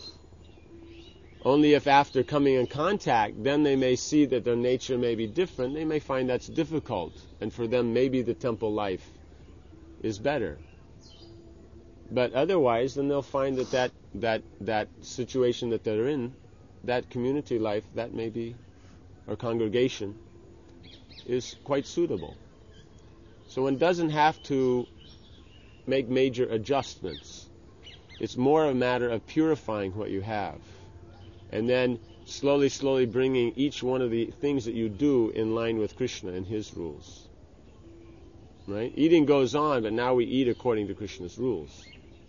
Only if after coming in contact, then they may see that their nature may be different, they may find that's difficult. And for them, maybe the temple life is better. But otherwise, then they'll find that that, that, that situation that they're in, that community life, that may be, or congregation, is quite suitable. So one doesn't have to make major adjustments. It's more a matter of purifying what you have. And then slowly, slowly bringing each one of the things that you do in line with Krishna and his rules. Right? Eating goes on, but now we eat according to Krishna's rules.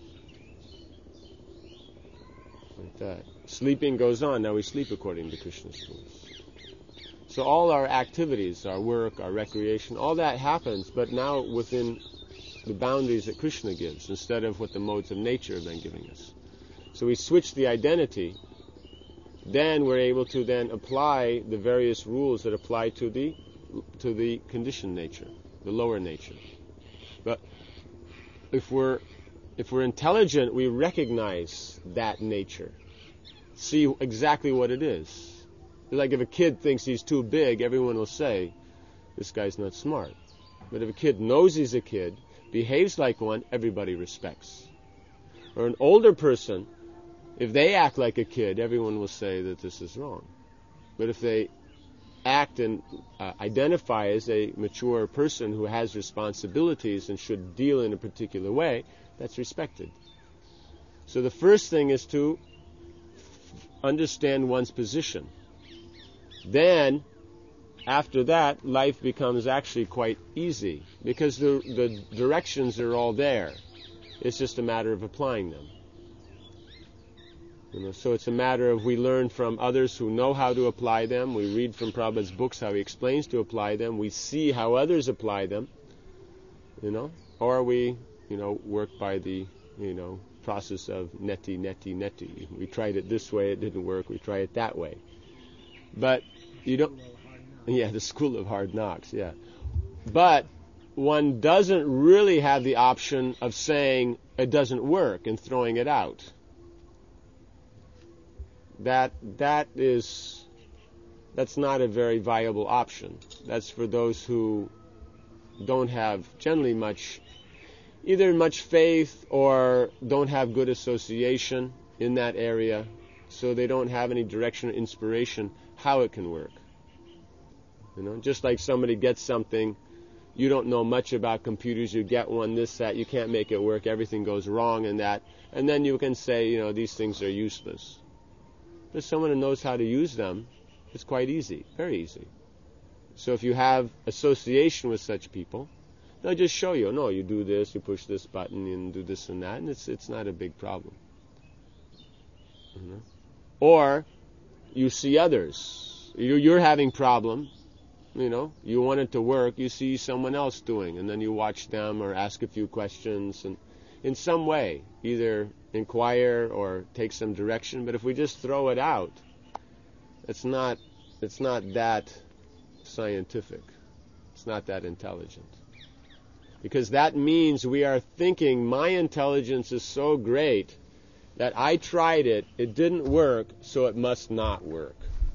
Like that. Sleeping goes on, now we sleep according to Krishna's rules. So all our activities, our work, our recreation, all that happens, but now within the boundaries that Krishna gives, instead of what the modes of nature have been giving us. So we switch the identity, then we're able to then apply the various rules that apply to the to the conditioned nature, the lower nature. But if we're if we're intelligent, we recognize that nature, see exactly what it is. Like if a kid thinks he's too big, everyone will say, this guy's not smart. But if a kid knows he's a kid, behaves like one, everybody respects. Or an older person, if they act like a kid, everyone will say that this is wrong. But if they act and uh, identify as a mature person who has responsibilities and should deal in a particular way, that's respected. So the first thing is to understand one's position. Then, after that, life becomes actually quite easy because the, the directions are all there. It's just a matter of applying them. You know, so it's a matter of we learn from others who know how to apply them. We read from Prabhupada's books how he explains to apply them. We see how others apply them. You know, or we, you know, work by the, you know, process of neti, neti, neti. We tried it this way, it didn't work. We try it that way. But you don't. Yeah, the school of hard knocks. Yeah, but one doesn't really have the option of saying it doesn't work and throwing it out. That that is that's not a very viable option. That's for those who don't have generally much, either much faith or don't have good association in that area, so they don't have any direction or inspiration how it can work. You know, just like somebody gets something, you don't know much about computers, you get one, this, that, you can't make it work, everything goes wrong in that, and then you can say, you know, these things are useless. But someone who knows how to use them, it's quite easy, very easy. So if you have association with such people, they'll just show you, no, you do this, you push this button, and do this and that, and it's it's not a big problem. You know? Or you see others, you, you're having problem, you know, you want it to work, you see someone else doing, and then you watch them or ask a few questions, and in some way, either inquire or take some direction. But if we just throw it out, it's not it's not that scientific. It's not that intelligent. Because that means we are thinking my intelligence is so great that I tried it, it didn't work, so it must not work.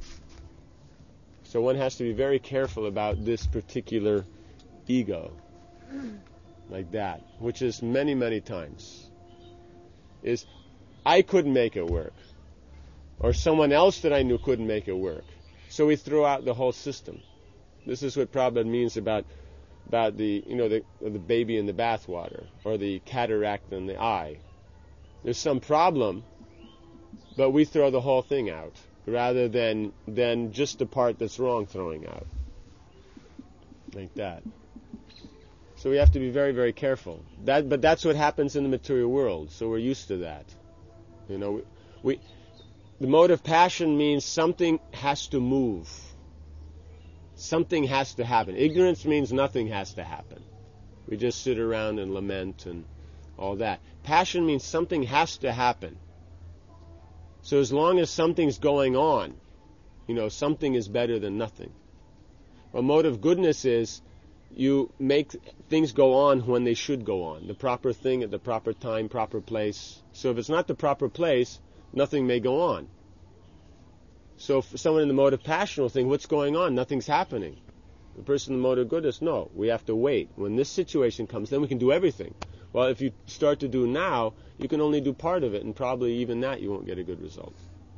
So one has to be very careful about this particular ego, like that, which is many, many times, is I couldn't make it work, or someone else that I knew couldn't make it work. So we throw out the whole system. This is what Prabhupada means about about the you know the the baby in the bathwater, or the cataract in the eye. There's some problem, but we throw the whole thing out rather than than just the part that's wrong throwing out, like that. So we have to be very, very careful. That, but that's what happens in the material world. So we're used to that. You know, we, we the mode of passion means something has to move. Something has to happen. Ignorance means nothing has to happen. We just sit around and lament and all that. Passion means something has to happen. So as long as something's going on, you know, something is better than nothing. A mode of goodness is you make things go on when they should go on. The proper thing at the proper time, proper place. So if it's not the proper place, nothing may go on. So if someone in the mode of passion will think, what's going on? Nothing's happening. The person in the mode of goodness, no, we have to wait. When this situation comes, then we can do everything. Well, if you start to do now, you can only do part of it, and probably even that you won't get a good result.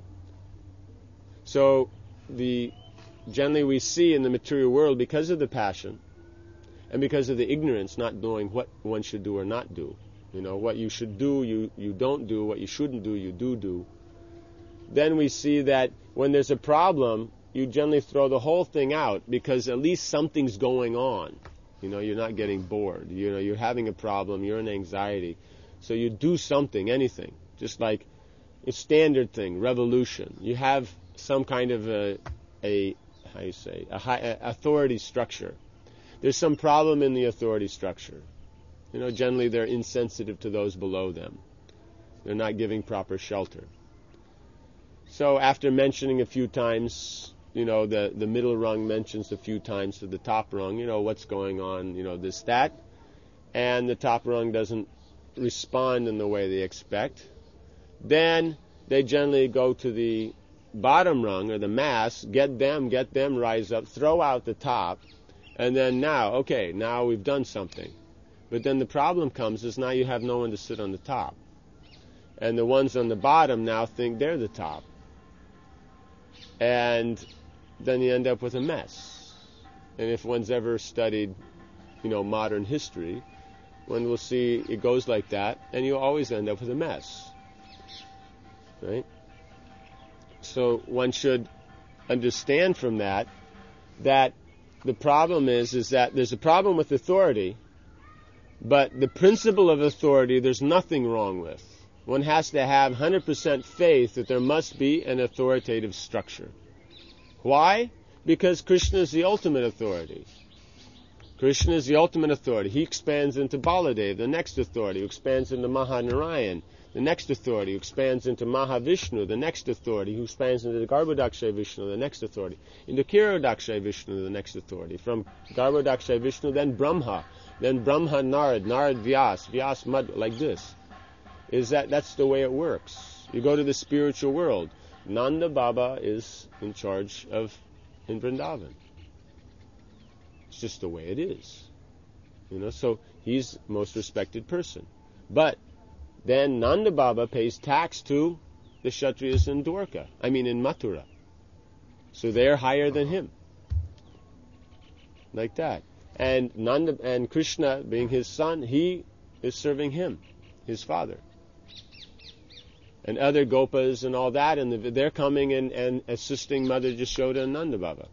So the generally we see in the material world, because of the passion, and because of the ignorance, not knowing what one should do or not do. You know, what you should do, you, you don't do. What you shouldn't do, you do do. Then we see that when there's a problem, you generally throw the whole thing out because at least something's going on. You know, you're not getting bored. You know, you're having a problem, you're in anxiety. So you do something, anything. Just like a standard thing, revolution. You have some kind of a, a how you say, a high a authority structure. There's some problem in the authority structure. You know, generally they're insensitive to those below them. They're not giving proper shelter. So after mentioning a few times, you know, the, the middle rung mentions a few times to the top rung, you know, what's going on, you know, this, that. And the top rung doesn't respond in the way they expect. Then they generally go to the bottom rung, or the mass, get them, get them rise up, throw out the top, And then now, okay, now we've done something. But then the problem comes is now you have no one to sit on the top. And the ones on the bottom now think they're the top. And then you end up with a mess. And if one's ever studied, you know, modern history, one will see it goes like that, and you always end up with a mess. Right? So one should understand from that that the problem is is that there's a problem with authority, but the principle of authority there's nothing wrong with. One has to have one hundred percent faith that there must be an authoritative structure. Why? Because Krishna is the ultimate authority. Krishna is the ultimate authority. He expands into Baladev, the next authority, who expands into Mahanarayan, the next authority, who expands into Mahavishnu, the next authority, who expands into the Garbhodakshay Vishnu, the next authority, into Kirodakshay Vishnu, the next authority. From Garbhodakshay Vishnu, then Brahma, then Brahma Narad, Narad Vyas, Vyas Madhva, like this. Is that that's the way it works. You go to the spiritual world. Nanda Baba is in charge of in Vrindavan. It's just the way it is. You know, so he's the most respected person. But then Nanda Baba pays tax to the Kshatriyas in Dwarka. I mean in Mathura. So they're higher than him. Like that. And Nanda and Krishna, being his son, he is serving him, his father. And other Gopas and all that, and they're coming and, and assisting Mother Jashoda and Nanda Baba.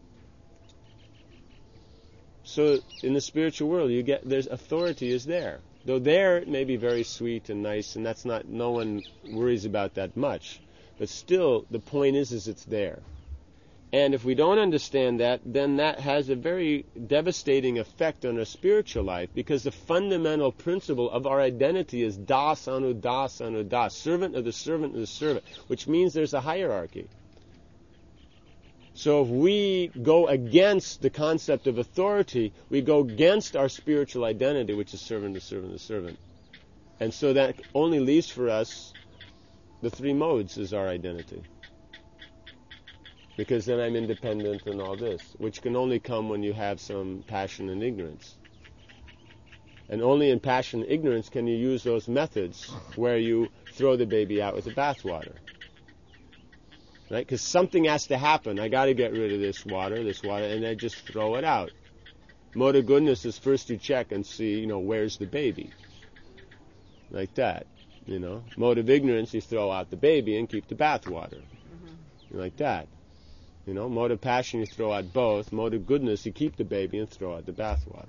So in the spiritual world, you get there's authority is there. Though there it may be very sweet and nice, and that's not no one worries about that much. But still, the point is, is it's there. And if we don't understand that, then that has a very devastating effect on our spiritual life, because the fundamental principle of our identity is das anu das anu das, servant of the servant of the servant, which means there's a hierarchy. So if we go against the concept of authority, we go against our spiritual identity, which is servant of the servant of the servant. And so that only leaves for us the three modes as our identity. Because then I'm independent and all this, which can only come when you have some passion and ignorance. And only in passion and ignorance can you use those methods where you throw the baby out with the bathwater. Right? Because something has to happen. I got to get rid of this water, this water, and I just throw it out. Mode of goodness is first you check and see, you know, where's the baby? Like that, you know. Mode of ignorance, you throw out the baby and keep the bathwater. Mm-hmm. Like that. You know, mode of passion, you throw out both. Mode of goodness, you keep the baby and throw out the bathwater.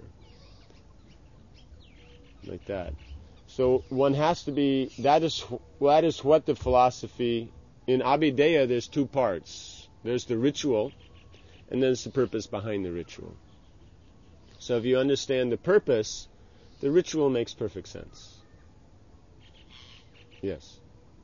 Like that. So one has to be, that is, that is what the philosophy, in Abhideya there's two parts. There's the ritual, and there's the purpose behind the ritual. So if you understand the purpose, the ritual makes perfect sense. Yes.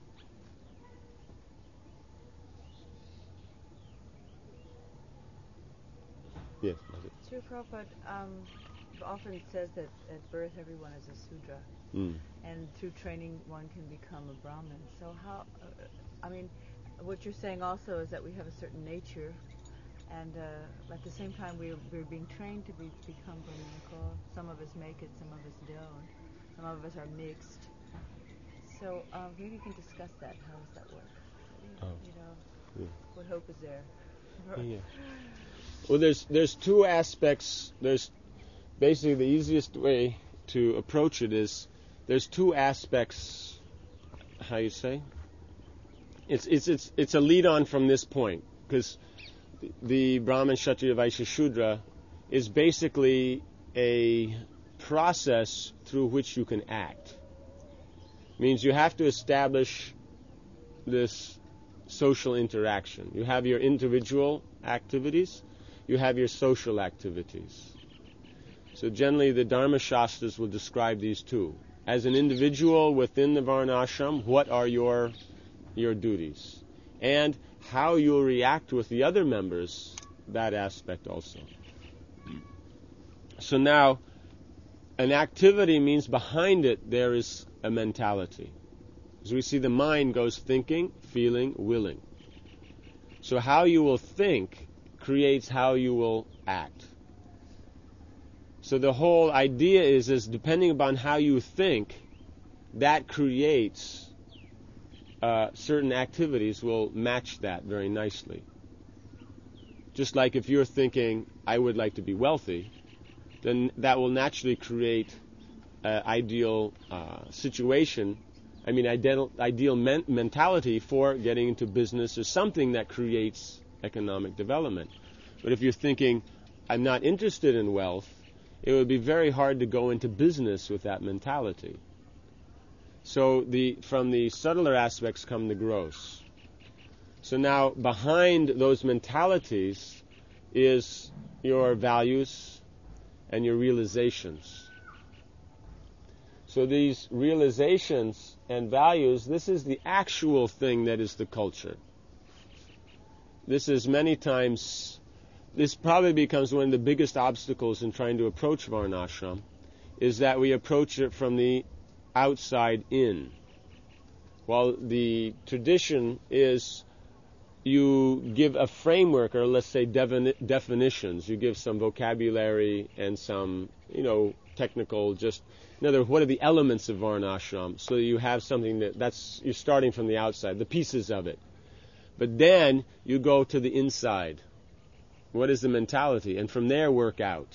Yes. Sri Prabhupada um, often says that at birth everyone is a Sudra, mm. and through training one can become a Brahmin. So how, uh, I mean, what you're saying also is that we have a certain nature, and uh, at the same time we're, we're being trained to be, become Brahminical. Some of us make it, some of us don't. Some of us are mixed. So uh, maybe you can discuss that. How does that work? Oh. You know, Yeah. what hope is there? Yeah. Well, there's there's two aspects. There's basically the easiest way to approach it is there's two aspects. How you say? It's it's it's it's a lead on from this point, because the, the Brahman, Kshatriya, Vaishya, Shudra is basically a process through which you can act. Means you have to establish this social interaction. You have your individual activities, you have your social activities. So generally the Dharma Shastras will describe these two. As an individual within the Varnashram, what are your your duties? And how you'll react with the other members, that aspect also. So now, an activity means behind it there is a mentality. As we see, the mind goes thinking, feeling, willing. So how you will think creates how you will act. So the whole idea is, is depending upon how you think, that creates uh, certain activities will match that very nicely. Just like if you're thinking, I would like to be wealthy, then that will naturally create an ideal uh, situation, I mean ideal, ideal men- mentality for getting into business or something that creates economic development. But if you're thinking, I'm not interested in wealth, it would be very hard to go into business with that mentality. So the from the subtler aspects come the gross. So now behind those mentalities is your values and your realizations. So these realizations and values, this is the actual thing that is the culture. This is many times, this probably becomes one of the biggest obstacles in trying to approach Varnashram, is that we approach it from the outside in. While the tradition is you give a framework, or let's say defini- definitions, you give some vocabulary and some, you know, technical, just, in other words, what are the elements of Varnashram, so you have something that, that's, you're starting from the outside, the pieces of it. But then you go to the inside. What is the mentality? And from there work out.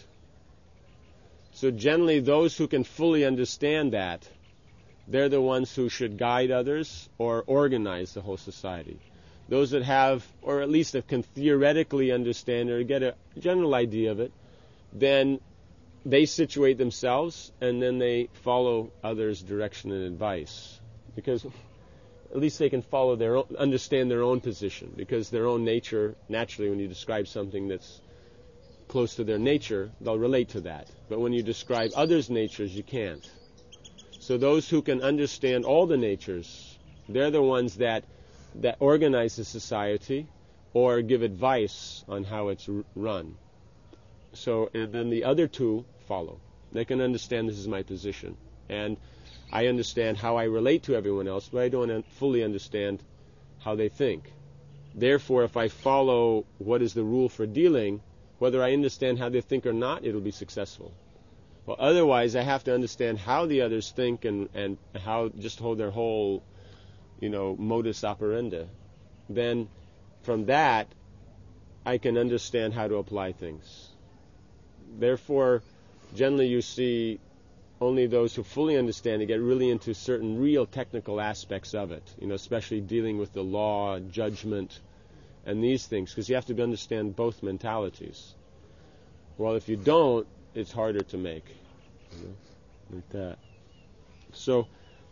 So generally those who can fully understand that, they're the ones who should guide others or organize the whole society. Those that have, or at least that can theoretically understand or get a general idea of it, then they situate themselves and then they follow others' direction and advice. Because at least they can follow their own, understand their own position, because their own nature, naturally when you describe something that's close to their nature, they'll relate to that. But when you describe others' natures, you can't. So those who can understand all the natures, they're the ones that that organize the society or give advice on how it's r- run. So, and then the other two follow. They can understand this is my position. And I understand how I relate to everyone else, but I don't un- fully understand how they think. Therefore, if I follow what is the rule for dealing, whether I understand how they think or not, it'll be successful. Well, otherwise, I have to understand how the others think and, and how just hold their whole, you know, modus operandi. Then, from that, I can understand how to apply things. Therefore, generally you see only those who fully understand it get really into certain real technical aspects of it, you know, especially dealing with the law, judgment, and these things, because you have to understand both mentalities. Well, if you don't, it's harder to make, you know, like that. So,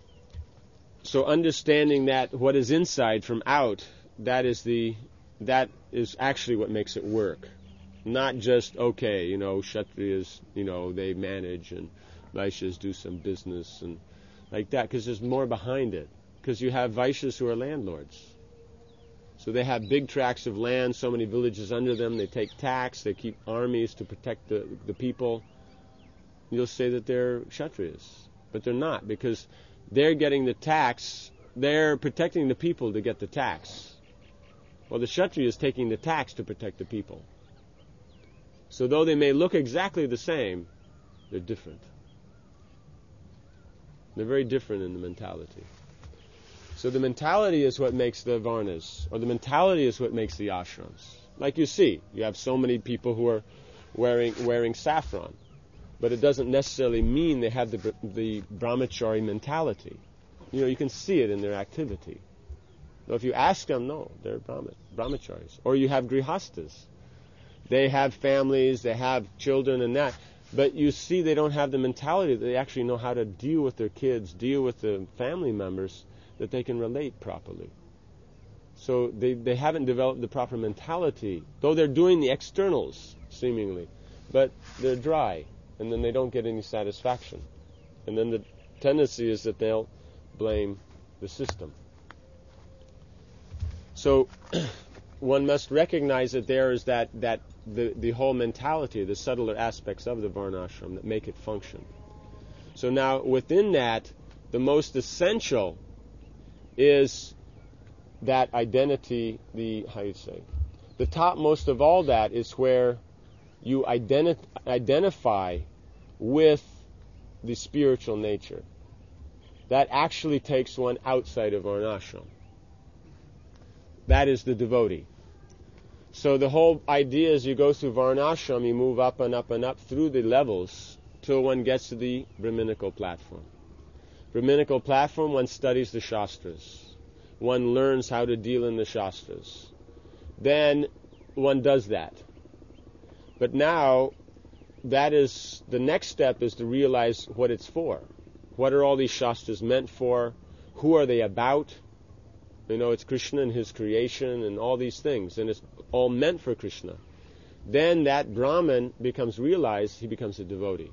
so understanding that what is inside from out, that is the, that is actually what makes it work. Not just, okay, you know, Kshatriyas, you know, they manage, and Vaishyas do some business, and like that, because there's more behind it. Because you have Vaishyas who are landlords. So they have big tracts of land, so many villages under them, they take tax, they keep armies to protect the, the people. You'll say that they're Kshatriyas. But they're not, because they're getting the tax, they're protecting the people to get the tax. Well, the Kshatriya is taking the tax to protect the people. So though they may look exactly the same, they're different. They're very different in the mentality. So the mentality is what makes the varnas, or the mentality is what makes the ashrams. Like you see, you have so many people who are wearing wearing saffron, but it doesn't necessarily mean they have the the brahmachari mentality. You know, you can see it in their activity. Now, if you ask them, no, they're brahma, brahmacharis. Or you have grihastas. They have families, they have children and that, but you see they don't have the mentality that they actually know how to deal with their kids, deal with the family members, that they can relate properly. So they, they haven't developed the proper mentality, though they're doing the externals, seemingly, but they're dry, and then they don't get any satisfaction. And then the tendency is that they'll blame the system. So one must recognize that there is that, that the, the whole mentality, the subtler aspects of the varnashram that make it function. So now within that, the most essential is that identity, the, how you say, the topmost of all that is where you identi- identify with the spiritual nature. That actually takes one outside of varnashram. That is the devotee. So the whole idea is you go through varnashram, you move up and up and up through the levels till one gets to the Brahminical platform. Brahminical platform, one studies the Shastras. One learns how to deal in the Shastras. Then one does that. But now, that is, the next step is to realize what it's for. What are all these Shastras meant for? Who are they about? You know, it's Krishna and his creation and all these things, and it's all meant for Krishna. Then that Brahman becomes realized, he becomes a devotee.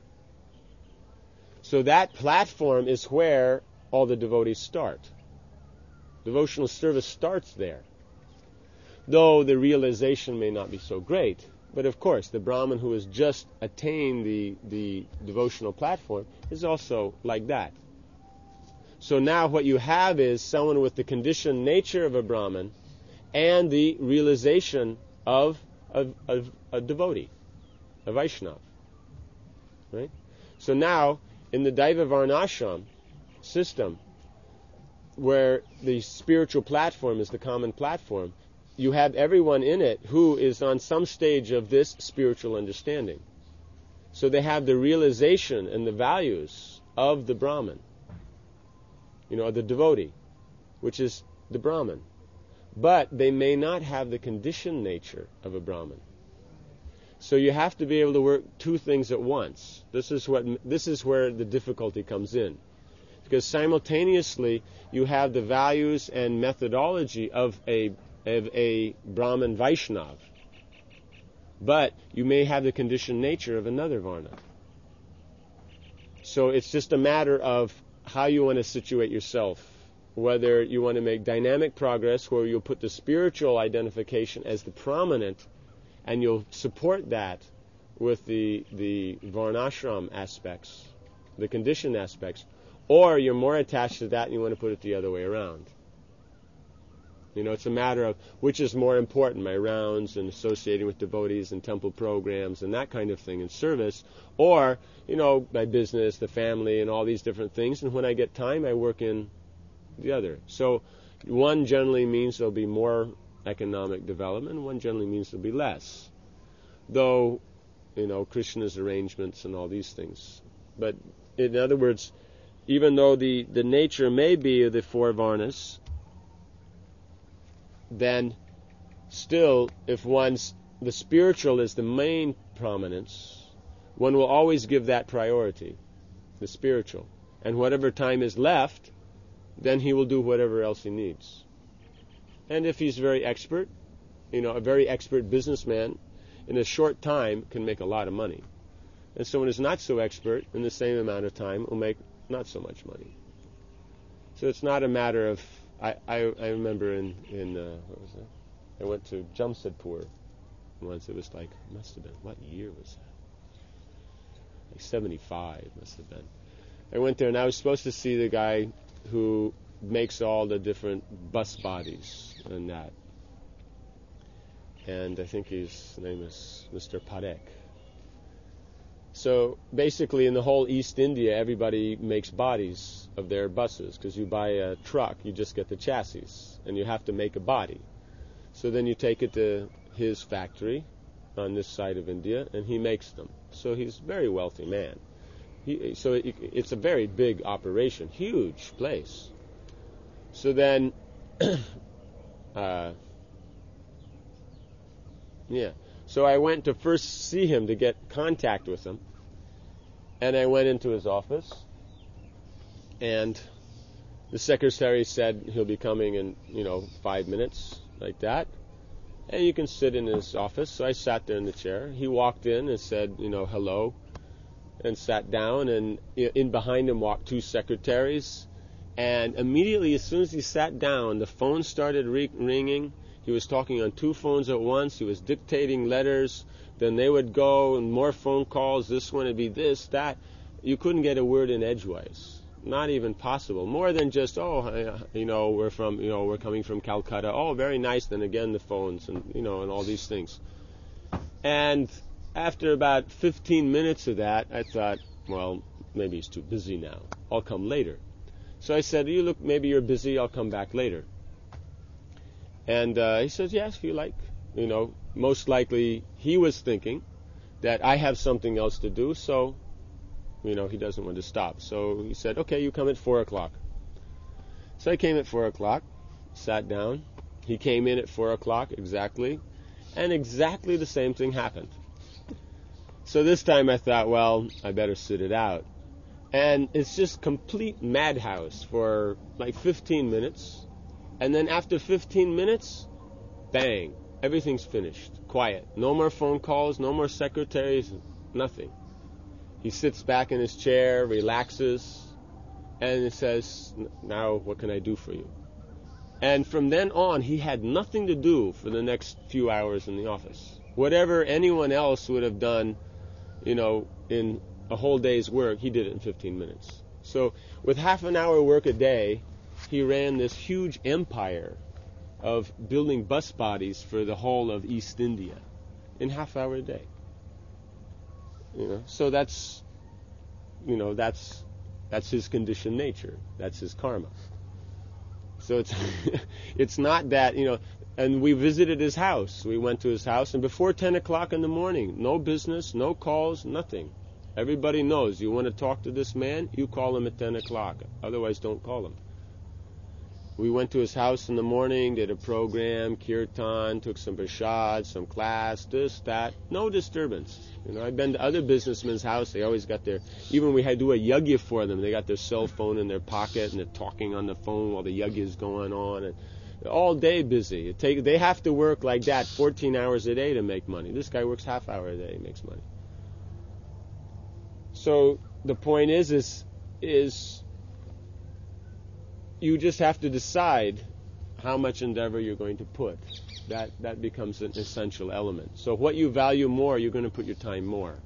So that platform is where all the devotees start. Devotional service starts there. Though the realization may not be so great, but of course the Brahman who has just attained the, the devotional platform is also like that. So now what you have is someone with the conditioned nature of a Brahman and the realization of a, a, a devotee, a Vaishnava. Right? So now, in the Daiva Varnashram system, where the spiritual platform is the common platform, you have everyone in it who is on some stage of this spiritual understanding. So they have the realization and the values of the Brahman, you know, the devotee, which is the Brahman. But they may not have the conditioned nature of a Brahman. So you have to be able to work two things at once. This is what this is where the difficulty comes in. Because simultaneously you have the values and methodology of a of a Brahman Vaishnav, but you may have the conditioned nature of another Varna. So it's just a matter of how you want to situate yourself, whether you want to make dynamic progress where you'll put the spiritual identification as the prominent and you'll support that with the the Varnashram aspects, the conditioned aspects, or you're more attached to that and you want to put it the other way around. You know, it's a matter of which is more important, my rounds and associating with devotees and temple programs and that kind of thing and service, or, you know, my business, the family, and all these different things, and when I get time, I work in the other. So one generally means there'll be more economic development, one generally means there'll be less. Though, you know, Krishna's arrangements and all these things. But in other words, even though the, the nature may be of the four Varnas, then still, if one's the spiritual is the main prominence, one will always give that priority, the spiritual. And whatever time is left, then he will do whatever else he needs. And if he's very expert, you know, a very expert businessman, in a short time can make a lot of money. And someone who's not so expert, in the same amount of time, will make not so much money. So it's not a matter of, I, I, I remember in, in uh, what was that? I went to Jamshedpur once. It was like, must have been, what year was that? Like seventy-five must have been. I went there and I was supposed to see the guy who makes all the different bus bodies and that. And I think his name is Mister Parekh. So basically in the whole East India, everybody makes bodies of their buses, because you buy a truck, you just get the chassis, and you have to make a body. So then you take it to his factory on this side of India, and he makes them. So he's a very wealthy man. He, so it, it's a very big operation, huge place. So then, uh, yeah. So I went to first see him to get contact with him, and I went into his office, and the secretary said he'll be coming in, you know, five minutes, like that, and you can sit in his office. So I sat there in the chair. He walked in and said, you know, hello, and sat down, and in behind him walked two secretaries, and immediately as soon as he sat down, the phone started re- ringing. He was talking on two phones at once. He was dictating letters. Then they would go and more phone calls. This one would be this, that. You couldn't get a word in edgewise. Not even possible. More than just, oh, you know, we're from, you know, we're coming from Calcutta. Oh, very nice. Then again, the phones and, you know, and all these things. And after about fifteen minutes of that, I thought, well, maybe he's too busy now. I'll come later. So I said, you look, maybe you're busy, I'll come back later. And uh, he says, yes, if you like. You know, most likely he was thinking that I have something else to do, so, you know, he doesn't want to stop. So he said, okay, you come at four o'clock. So I came at four o'clock, sat down. He came in at four o'clock exactly, and exactly the same thing happened. So this time I thought, well, I better sit it out. And it's just complete madhouse for like fifteen minutes. And then after fifteen minutes, bang, everything's finished. Quiet. No more phone calls, no more secretaries, nothing. He sits back in his chair, relaxes, and he says, now what can I do for you? And from then on, he had nothing to do for the next few hours in the office. Whatever anyone else would have done, you know, in a whole day's work, he did it in fifteen minutes. So with half an hour work a day, he ran this huge empire of building bus bodies for the whole of East India in half hour a day. You know, so that's, you know, that's that's his conditioned nature. That's his karma. So it's it's not that, you know, and we visited his house. We went to his house, and before ten o'clock in the morning, no business, no calls, nothing. Everybody knows, you want to talk to this man, you call him at ten o'clock. Otherwise, don't call him. We went to his house in the morning, did a program, kirtan, took some prasad, some class, this, that. No disturbance. You know, I've been to other businessmen's house. They always got their, even we had to do a yagya for them. They got their cell phone in their pocket and they're talking on the phone while the yagya is going on. And they're all day busy. It take, they have to work like that fourteen hours a day to make money. This guy works half hour a day, he makes money. So the point is, is, is you just have to decide how much endeavor you're going to put. That that becomes an essential element. So what you value more, you're going to put your time more.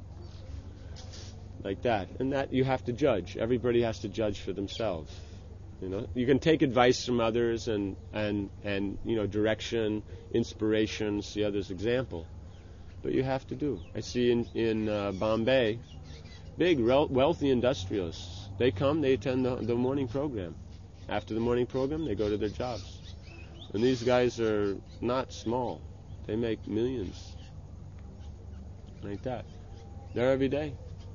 Like that. And that you have to judge. Everybody has to judge for themselves. You know, you can take advice from others and and and you know, direction, inspiration, see others' example. But you have to do. I see in in uh, Bombay, big wealthy industrialists. They come, they attend the, the morning program. After the morning program, they go to their jobs. And these guys are not small. They make millions. Like that. They're every day.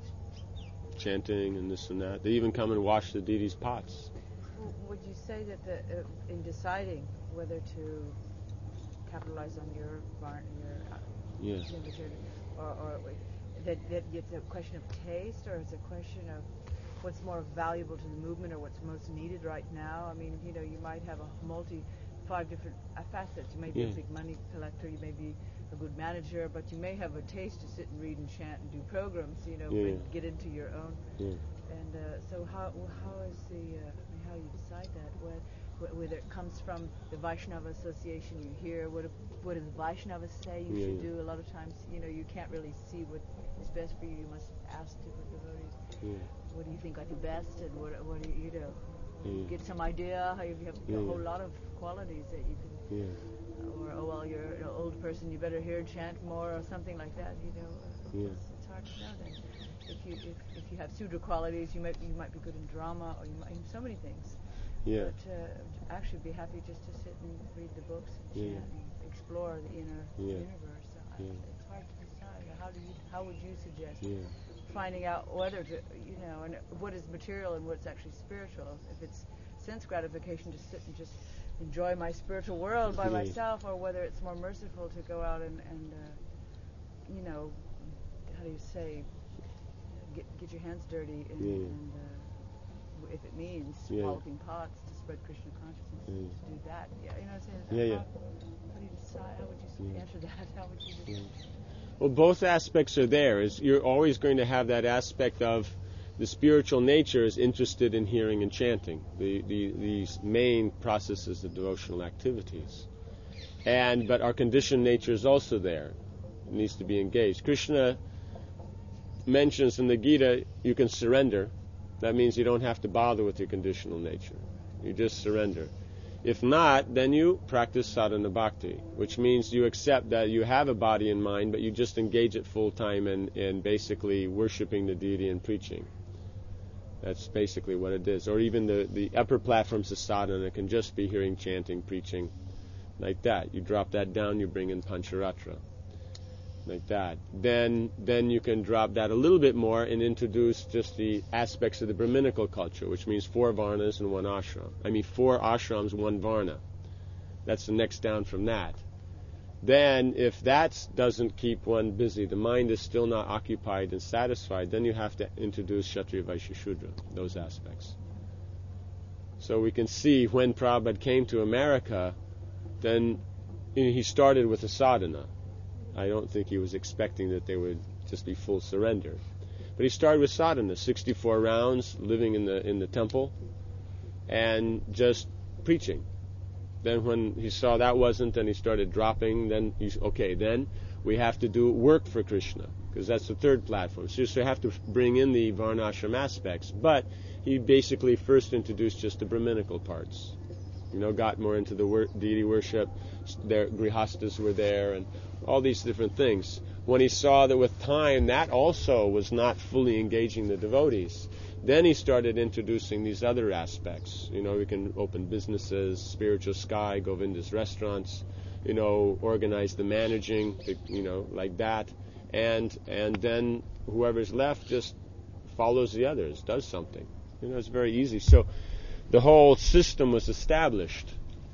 Chanting and this and that. They even come and wash the deity's pots. Would you say that the, uh, in deciding whether to capitalize on your barn, your uh, yes. or, or that, that it's a question of taste, or it's a question of what's more valuable to the movement, or what's most needed right now? I mean, you know, you might have a multi, five different uh, facets. You may be yeah. a big money collector, you may be a good manager, but you may have a taste to sit and read and chant and do programs, you know, yeah, and yeah. get into your own. Yeah. And uh, so how how is the, uh, I mean, how you decide that? What, whether it comes from the Vaishnava Association, you hear what what does Vaishnavas say you yeah, should yeah. do? A lot of times, you know, you can't really see what is best for you. You must ask different devotees. Yeah. What do you think are the best, and what what do you, you know, yeah. get some idea? How you have yeah, a whole yeah. lot of qualities that you can. Yeah. Or oh well, you're an old person, you better hear chant more, or something like that. You know, uh, Yeah. it's, it's hard to know then. If you if, if you have Sudra qualities, you might you might be good in drama, or you might in so many things. Yeah. But uh, actually, be happy just to sit and read the books and Yeah. chant and explore the inner Yeah. universe. So I, Yeah. it's hard to decide. How do you how would you suggest Yeah. finding out whether to you know and what is material and what's actually spiritual? If it's sense gratification to sit and just enjoy my spiritual world by Yeah. myself, or whether it's more merciful to go out and, and uh, you know, how do you say, get get your hands dirty and, Yeah. and uh, if it means Yeah. walloping pots to spread Krishna consciousness, Yeah. to do that. Yeah, you know what I'm saying? Yeah, yeah. How, how do you decide? How would you Yeah. answer that? How would you decide? Yeah. Well, both aspects are there. Is you're always going to have that aspect of the spiritual nature is interested in hearing and chanting, the, the these main processes of devotional activities. And but our conditioned nature is also there. It needs to be engaged. Krishna mentions in the Gita, you can surrender. That means you don't have to bother with your conditional nature. You just surrender. If not, then you practice sadhana bhakti, which means you accept that you have a body and mind, but you just engage it full time in, in basically worshiping the deity and preaching. That's basically what it is. Or even the, the upper platforms of sadhana can just be hearing, chanting, preaching, like that. You drop that down, you bring in Pancharatra, like that. Then then you can drop that a little bit more and introduce just the aspects of the Brahminical culture, which means four varnas and one ashram. I mean four ashrams, one varna. That's the next down from that. Then if that doesn't keep one busy, the mind is still not occupied and satisfied, then you have to introduce Kshatriya, Vaishya, Shudra, those aspects. So we can see when Prabhupada came to America, then he started with a sadhana. I don't think he was expecting that they would just be full surrender. But he started with sadhana, sixty-four rounds, living in the in the temple, and just preaching. Then when he saw that wasn't, then he started dropping, then he's, okay, then we have to do work for Krishna, because that's the third platform. So you have to bring in the varnashram aspects. But he basically first introduced just the Brahminical parts. You know, got more into the wor- deity worship. Their grihastas were there, and all these different things. When he saw that with time that also was not fully engaging the devotees, then he started introducing these other aspects. You know, we can open businesses, spiritual sky, Govinda's restaurants, you know, organize the managing, you know, like that. And and then whoever's left just follows the others, does something. You know, it's very easy. So the whole system was established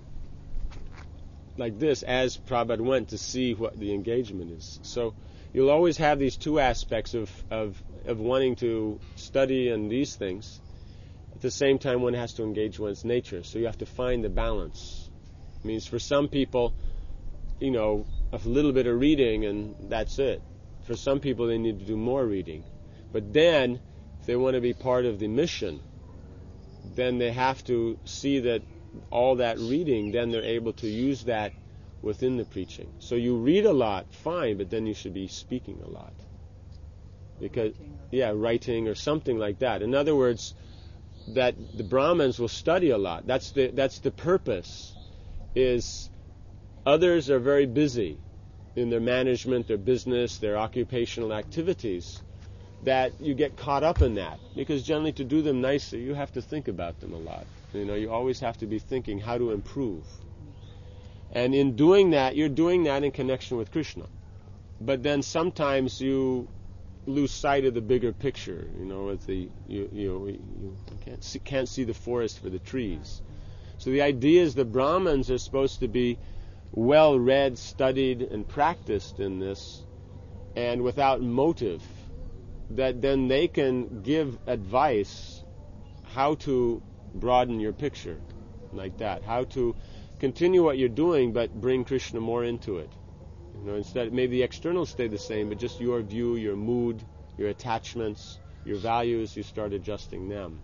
like this as Prabhupada went to see what the engagement is. So you'll always have these two aspects of, of, of wanting to study and these things. At the same time, one has to engage one's nature. So you have to find the balance. It means for some people, you know, a little bit of reading and that's it. For some people, they need to do more reading. But then, if they want to be part of the mission, then they have to see that all that reading, then they're able to use that within the preaching. So you read a lot, fine, but then you should be speaking a lot. Because, Writing or- yeah, writing or something like that. In other words, that the Brahmins will study a lot. That's the that's the purpose. Is others are very busy in their management, their business, their occupational activities, that you get caught up in that. Because generally to do them nicely, you have to think about them a lot. You know, you always have to be thinking how to improve. And in doing that, you're doing that in connection with Krishna. But then sometimes you lose sight of the bigger picture. You know, with the you you, you can't see, can't see the forest for the trees. So the idea is the Brahmins are supposed to be well read, studied, and practiced in this, and without motive, that then they can give advice how to broaden your picture, like that, how to continue what you're doing but bring Krishna more into it. You know, instead, maybe the externals stay the same, but just your view, your mood, your attachments, your values, you start adjusting them.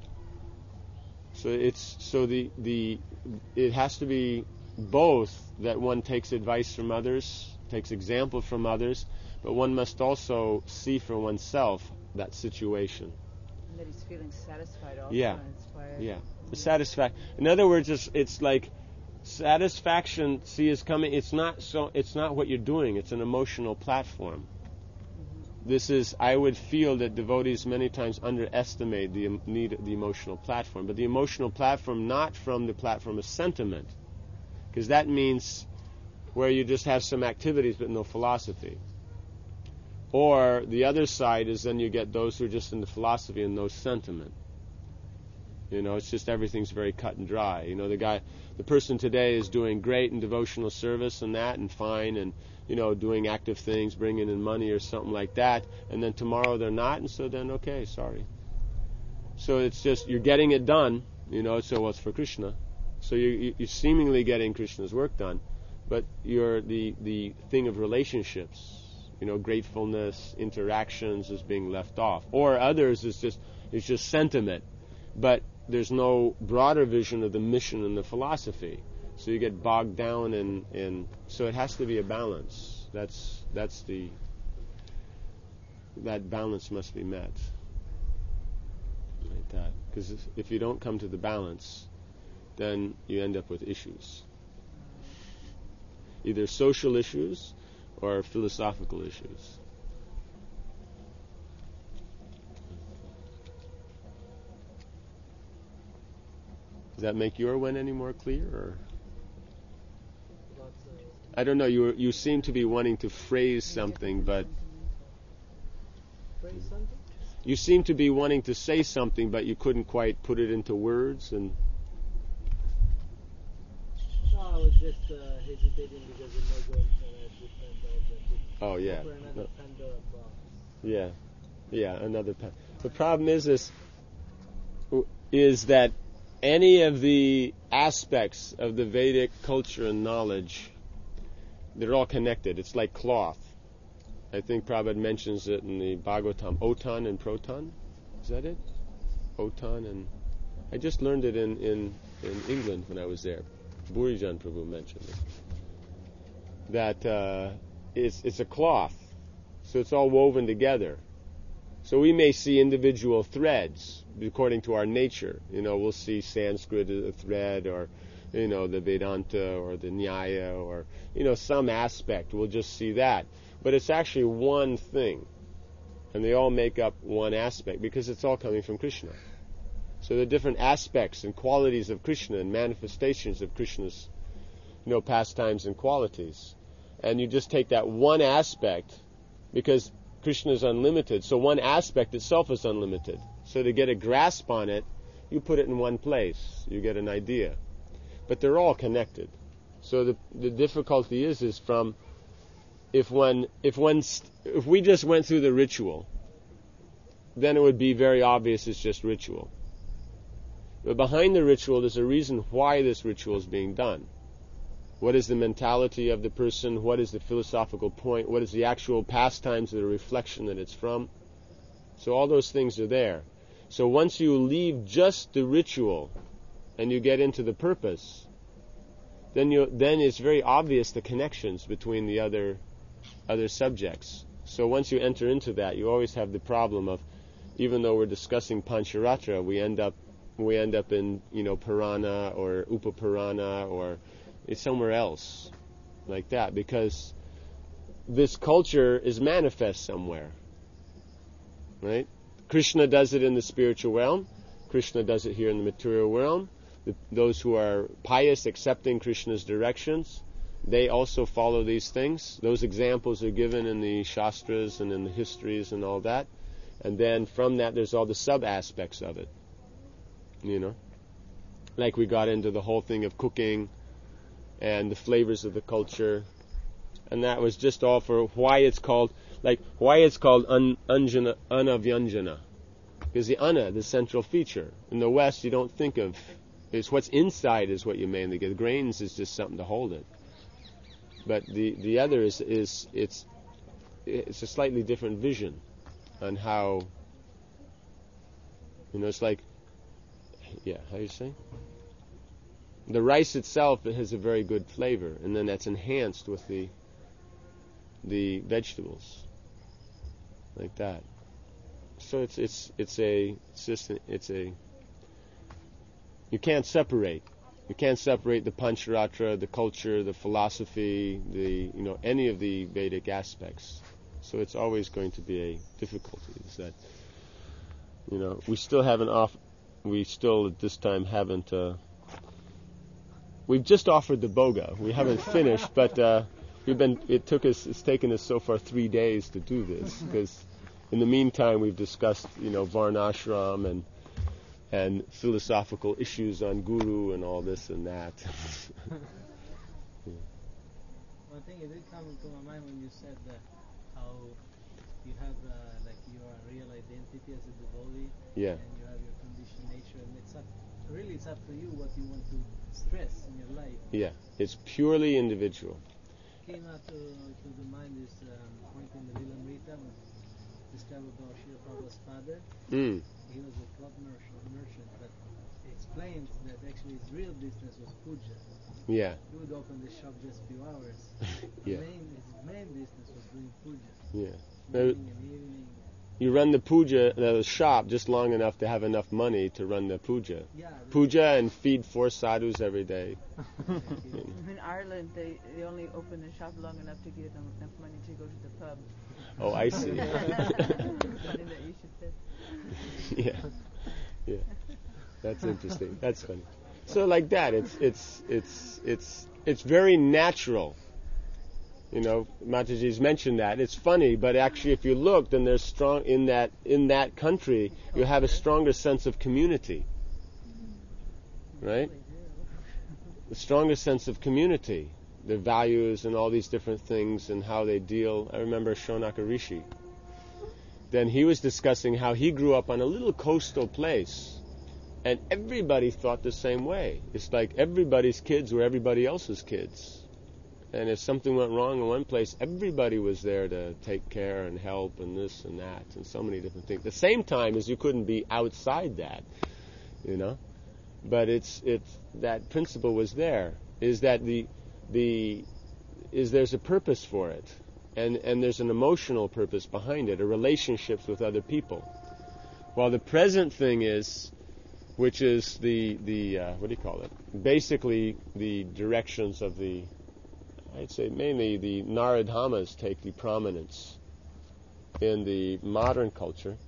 So it's so the the it has to be both, that one takes advice from others, takes example from others, but one must also see for oneself that situation. And that he's feeling satisfied also Yeah. and inspired. Yeah, the satisfaction. In other words, it's, it's like satisfaction. See, is coming. It's not so. It's not what you're doing. It's an emotional platform. This is. I would feel that devotees many times underestimate the em- need of the emotional platform, but the emotional platform not from the platform of sentiment, because that means where you just have some activities but no philosophy. Or the other side is then you get those who are just in the philosophy and no sentiment. You know, it's just everything's very cut and dry. You know, the guy, the person today is doing great in devotional service and that and fine and, you know, doing active things, bringing in money or something like that, and then tomorrow they're not, and so then, okay, sorry. So it's just, you're getting it done, you know, so well, it's for Krishna. So you, you're seemingly getting Krishna's work done, but you're the, the thing of relationships, you know, gratefulness, interactions is being left off. Or others is just, it's just sentiment. But there's no broader vision of the mission and the philosophy. So you get bogged down in, in so it has to be a balance. That's that's the that balance must be met. Like that. Because if, if you don't come to the balance, then you end up with issues. Either social issues or philosophical issues. Does that make your one any more clear? Or? About, uh, I don't know. You you seem to be wanting to phrase something, but phrase something? you seem to be wanting to say something, but you couldn't quite put it into words. And No, I was just uh, hesitating because it might go into a different object. oh yeah, For another No. Pandora box. yeah, yeah. Another. Pa- the problem is is is that any of the aspects of the Vedic culture and knowledge, they're all connected. It's like cloth. I think Prabhupada mentions it in the Bhagavatam, Otan and Proton. Is that it? Otan and... I just learned it in, in, in England when I was there. Burijan Prabhu mentioned it. That uh, it's, it's a cloth. So it's all woven together. So we may see individual threads according to our nature. You know, we'll see Sanskrit as a thread, or, you know, the Vedanta or the Nyaya, or, you know, some aspect. We'll just see that. But it's actually one thing. And they all make up one aspect because it's all coming from Krishna. So the different aspects and qualities of Krishna and manifestations of Krishna's, you know, pastimes and qualities. And you just take that one aspect because Krishna is unlimited, so one aspect itself is unlimited. So to get a grasp on it, you put it in one place. You get an idea. But they're all connected. So the the difficulty is is from if one if one st- if we just went through the ritual, then it would be very obvious it's just ritual. But behind the ritual, there's a reason why this ritual is being done. What is the mentality of the person? What is the philosophical point? What is the actual pastimes of the reflection that it's from? So all those things are there. So once you leave just the ritual and you get into the purpose, then you then it's very obvious the connections between the other other subjects. So once you enter into that, you always have the problem of, even though we're discussing Pancharatra, we end up we end up in, you know, Purana or Upapurana or it's somewhere else like that, because this culture is manifest somewhere, right? Krishna does it in the spiritual realm. Krishna does it here in the material realm. The, those who are pious, accepting Krishna's directions, they also follow these things. Those examples are given in the Shastras and in the histories and all that. And then from that, there's all the sub-aspects of it, you know? Like we got into the whole thing of cooking and the flavors of the culture, and that was just all for why it's called, like why it's called un, unjana, anavyanjana, because the ana, the central feature. In the West, you don't think of, it's what's inside is what you mainly get. The grains is just something to hold it, but the the other is is it's it's a slightly different vision on how, you know, it's like, yeah, how you say? The rice itself, it has a very good flavor, and then that's enhanced with the the vegetables, like that. So it's it's it's a it's just a, it's a you can't separate. You can't separate the Pancharatra, the culture, the philosophy, the you know any of the Vedic aspects. So it's always going to be a difficulty. Is that you know we still haven't off we still at this time haven't. Uh, We've just offered the boga. We haven't finished, but uh, we've been. It took us. It's taken us so far three days to do this, because in the meantime we've discussed, you know, varnashram and and philosophical issues on guru and all this and that. One thing it did come into my mind when you said that how you have uh, like your real identity as a devotee, Yeah. and you have your conditioned nature, and it's up really it's up to you what you want to stress in your life. Yeah, it's purely individual. Came out to, to the mind is um, point in the Lilamrita when described about Srila Prabhupada's father. Mm. He was a cloth merchant, merchant, but he explained that actually his real business was puja. Yeah. He would open the shop just a few hours. Yeah. Main, his main business was doing puja. Yeah. Morning and evening. you run the puja, the shop, just long enough to have enough money to run the puja. Yeah. Puja and feed four sadhus every day. In Ireland, they, they only open the shop long enough to give them enough money to go to the pub. Oh, I see. Funny that you should say. Yeah, yeah. That's interesting. That's funny. So like that, it's it's it's it's it's very natural. You know, Mataji's mentioned that. It's funny, but actually, if you look, then there's strong in that in that country. You have a stronger sense of community, right? The stronger sense of community, the values and all these different things and how they deal. I remember Shonaka Rishi. Then he was discussing how he grew up on a little coastal place, and everybody thought the same way. It's like everybody's kids were everybody else's kids. And if something went wrong in one place, everybody was there to take care and help and this and that and so many different things. At the same time as you couldn't be outside that, you know. But it's it's that principle was there. Is that the the is there's a purpose for it, and and there's an emotional purpose behind it, a relationships with other people. While the present thing is, which is the the uh, what do you call it? Basically the directions of the. I'd say mainly the Naradhamas take the prominence in the modern culture,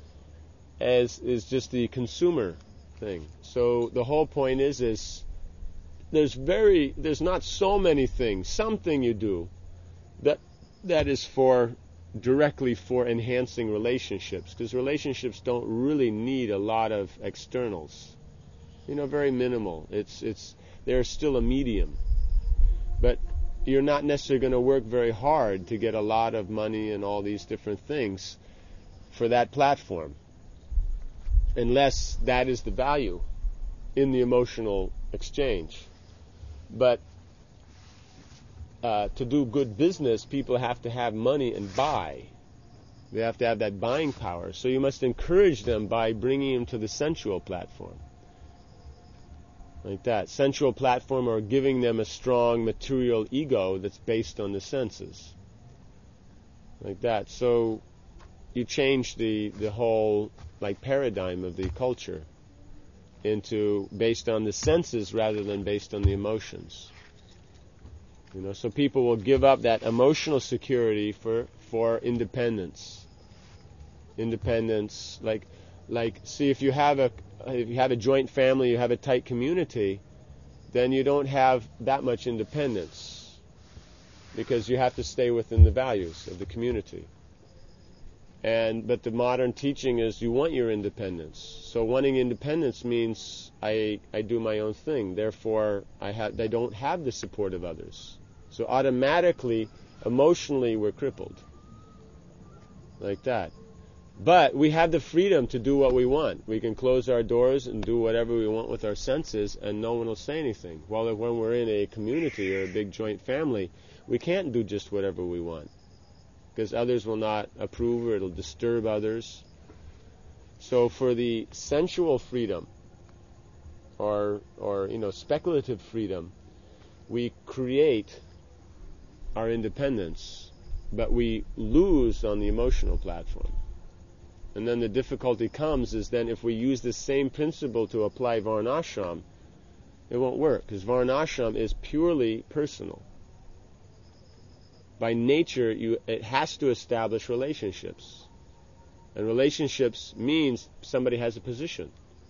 as is just the consumer thing. So the whole point is, is there's very there's not so many things. Something you do that that is for directly for enhancing relationships, because relationships don't really need a lot of externals. You know, very minimal. It's it's they're still a medium, but you're not necessarily going to work very hard to get a lot of money and all these different things for that platform, unless that is the value in the emotional exchange. But uh, to do good business, people have to have money and buy. They have to have that buying power. So you must encourage them by bringing them to the sensual platform. Like that. Sensual platform, or giving them a strong material ego that's based on the senses. Like that. So you change the, the whole like paradigm of the culture into based on the senses rather than based on the emotions. You know, so people will give up that emotional security for, for independence. Independence, like like see if you have a if you have a joint family, you have a tight community, then you don't have that much independence, because you have to stay within the values of the community. And but the modern teaching is you want your independence. So wanting independence means I I do my own thing. Therefore, I have I don't have the support of others. So automatically, emotionally, we're crippled. Like that. But we have the freedom to do what we want. We can close our doors and do whatever we want with our senses, and no one will say anything. While if when we're in a community or a big joint family, we can't do just whatever we want, because others will not approve, or it'll disturb others. So for the sensual freedom, or or you know speculative freedom, we create our independence, but we lose on the emotional platform. And then the difficulty comes is then if we use the same principle to apply Varnashram, it won't work, because Varnashram is purely personal. By nature, you it has to establish relationships. And relationships means somebody has a position.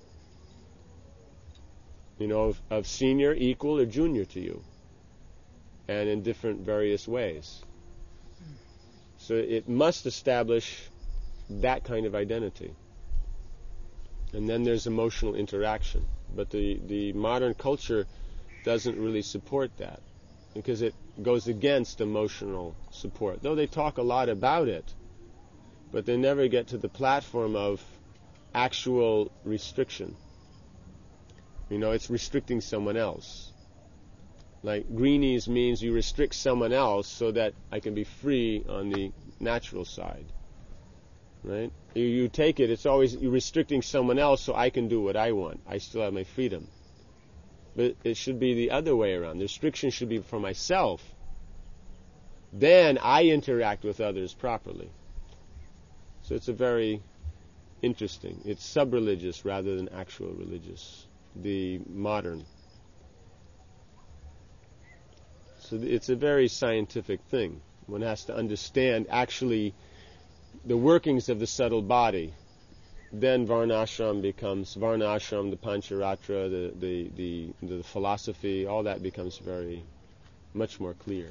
You know, of, of senior, equal, or junior to you. And in different various ways. So it must establish that kind of identity. And then there's emotional interaction. But the, the modern culture doesn't really support that, because it goes against emotional support. Though they talk a lot about it, but they never get to the platform of actual restriction. You know, it's restricting someone else. Like greenies means you restrict someone else so that I can be free on the natural side. Right? You, you take it, it's always you're restricting someone else so I can do what I want. I still have my freedom. But it should be the other way around. The restriction should be for myself. Then I interact with others properly. So it's a very interesting. It's sub-religious rather than actual religious. The modern. So it's a very scientific thing. One has to understand actually the workings of the subtle body. Then Varnashram becomes Varnashram, the Pancharatra, the, the, the, the philosophy, all that becomes very much more clear.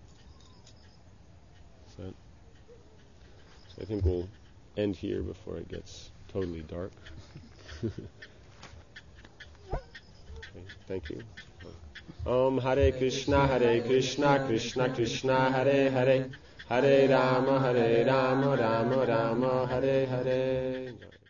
So, so I think we'll end here before it gets totally dark. Okay, thank you. Om Hare Krishna, Hare Krishna, Krishna Krishna, Hare Hare, Hare Rama, Hare Rama, Rama Rama, Hare Hare.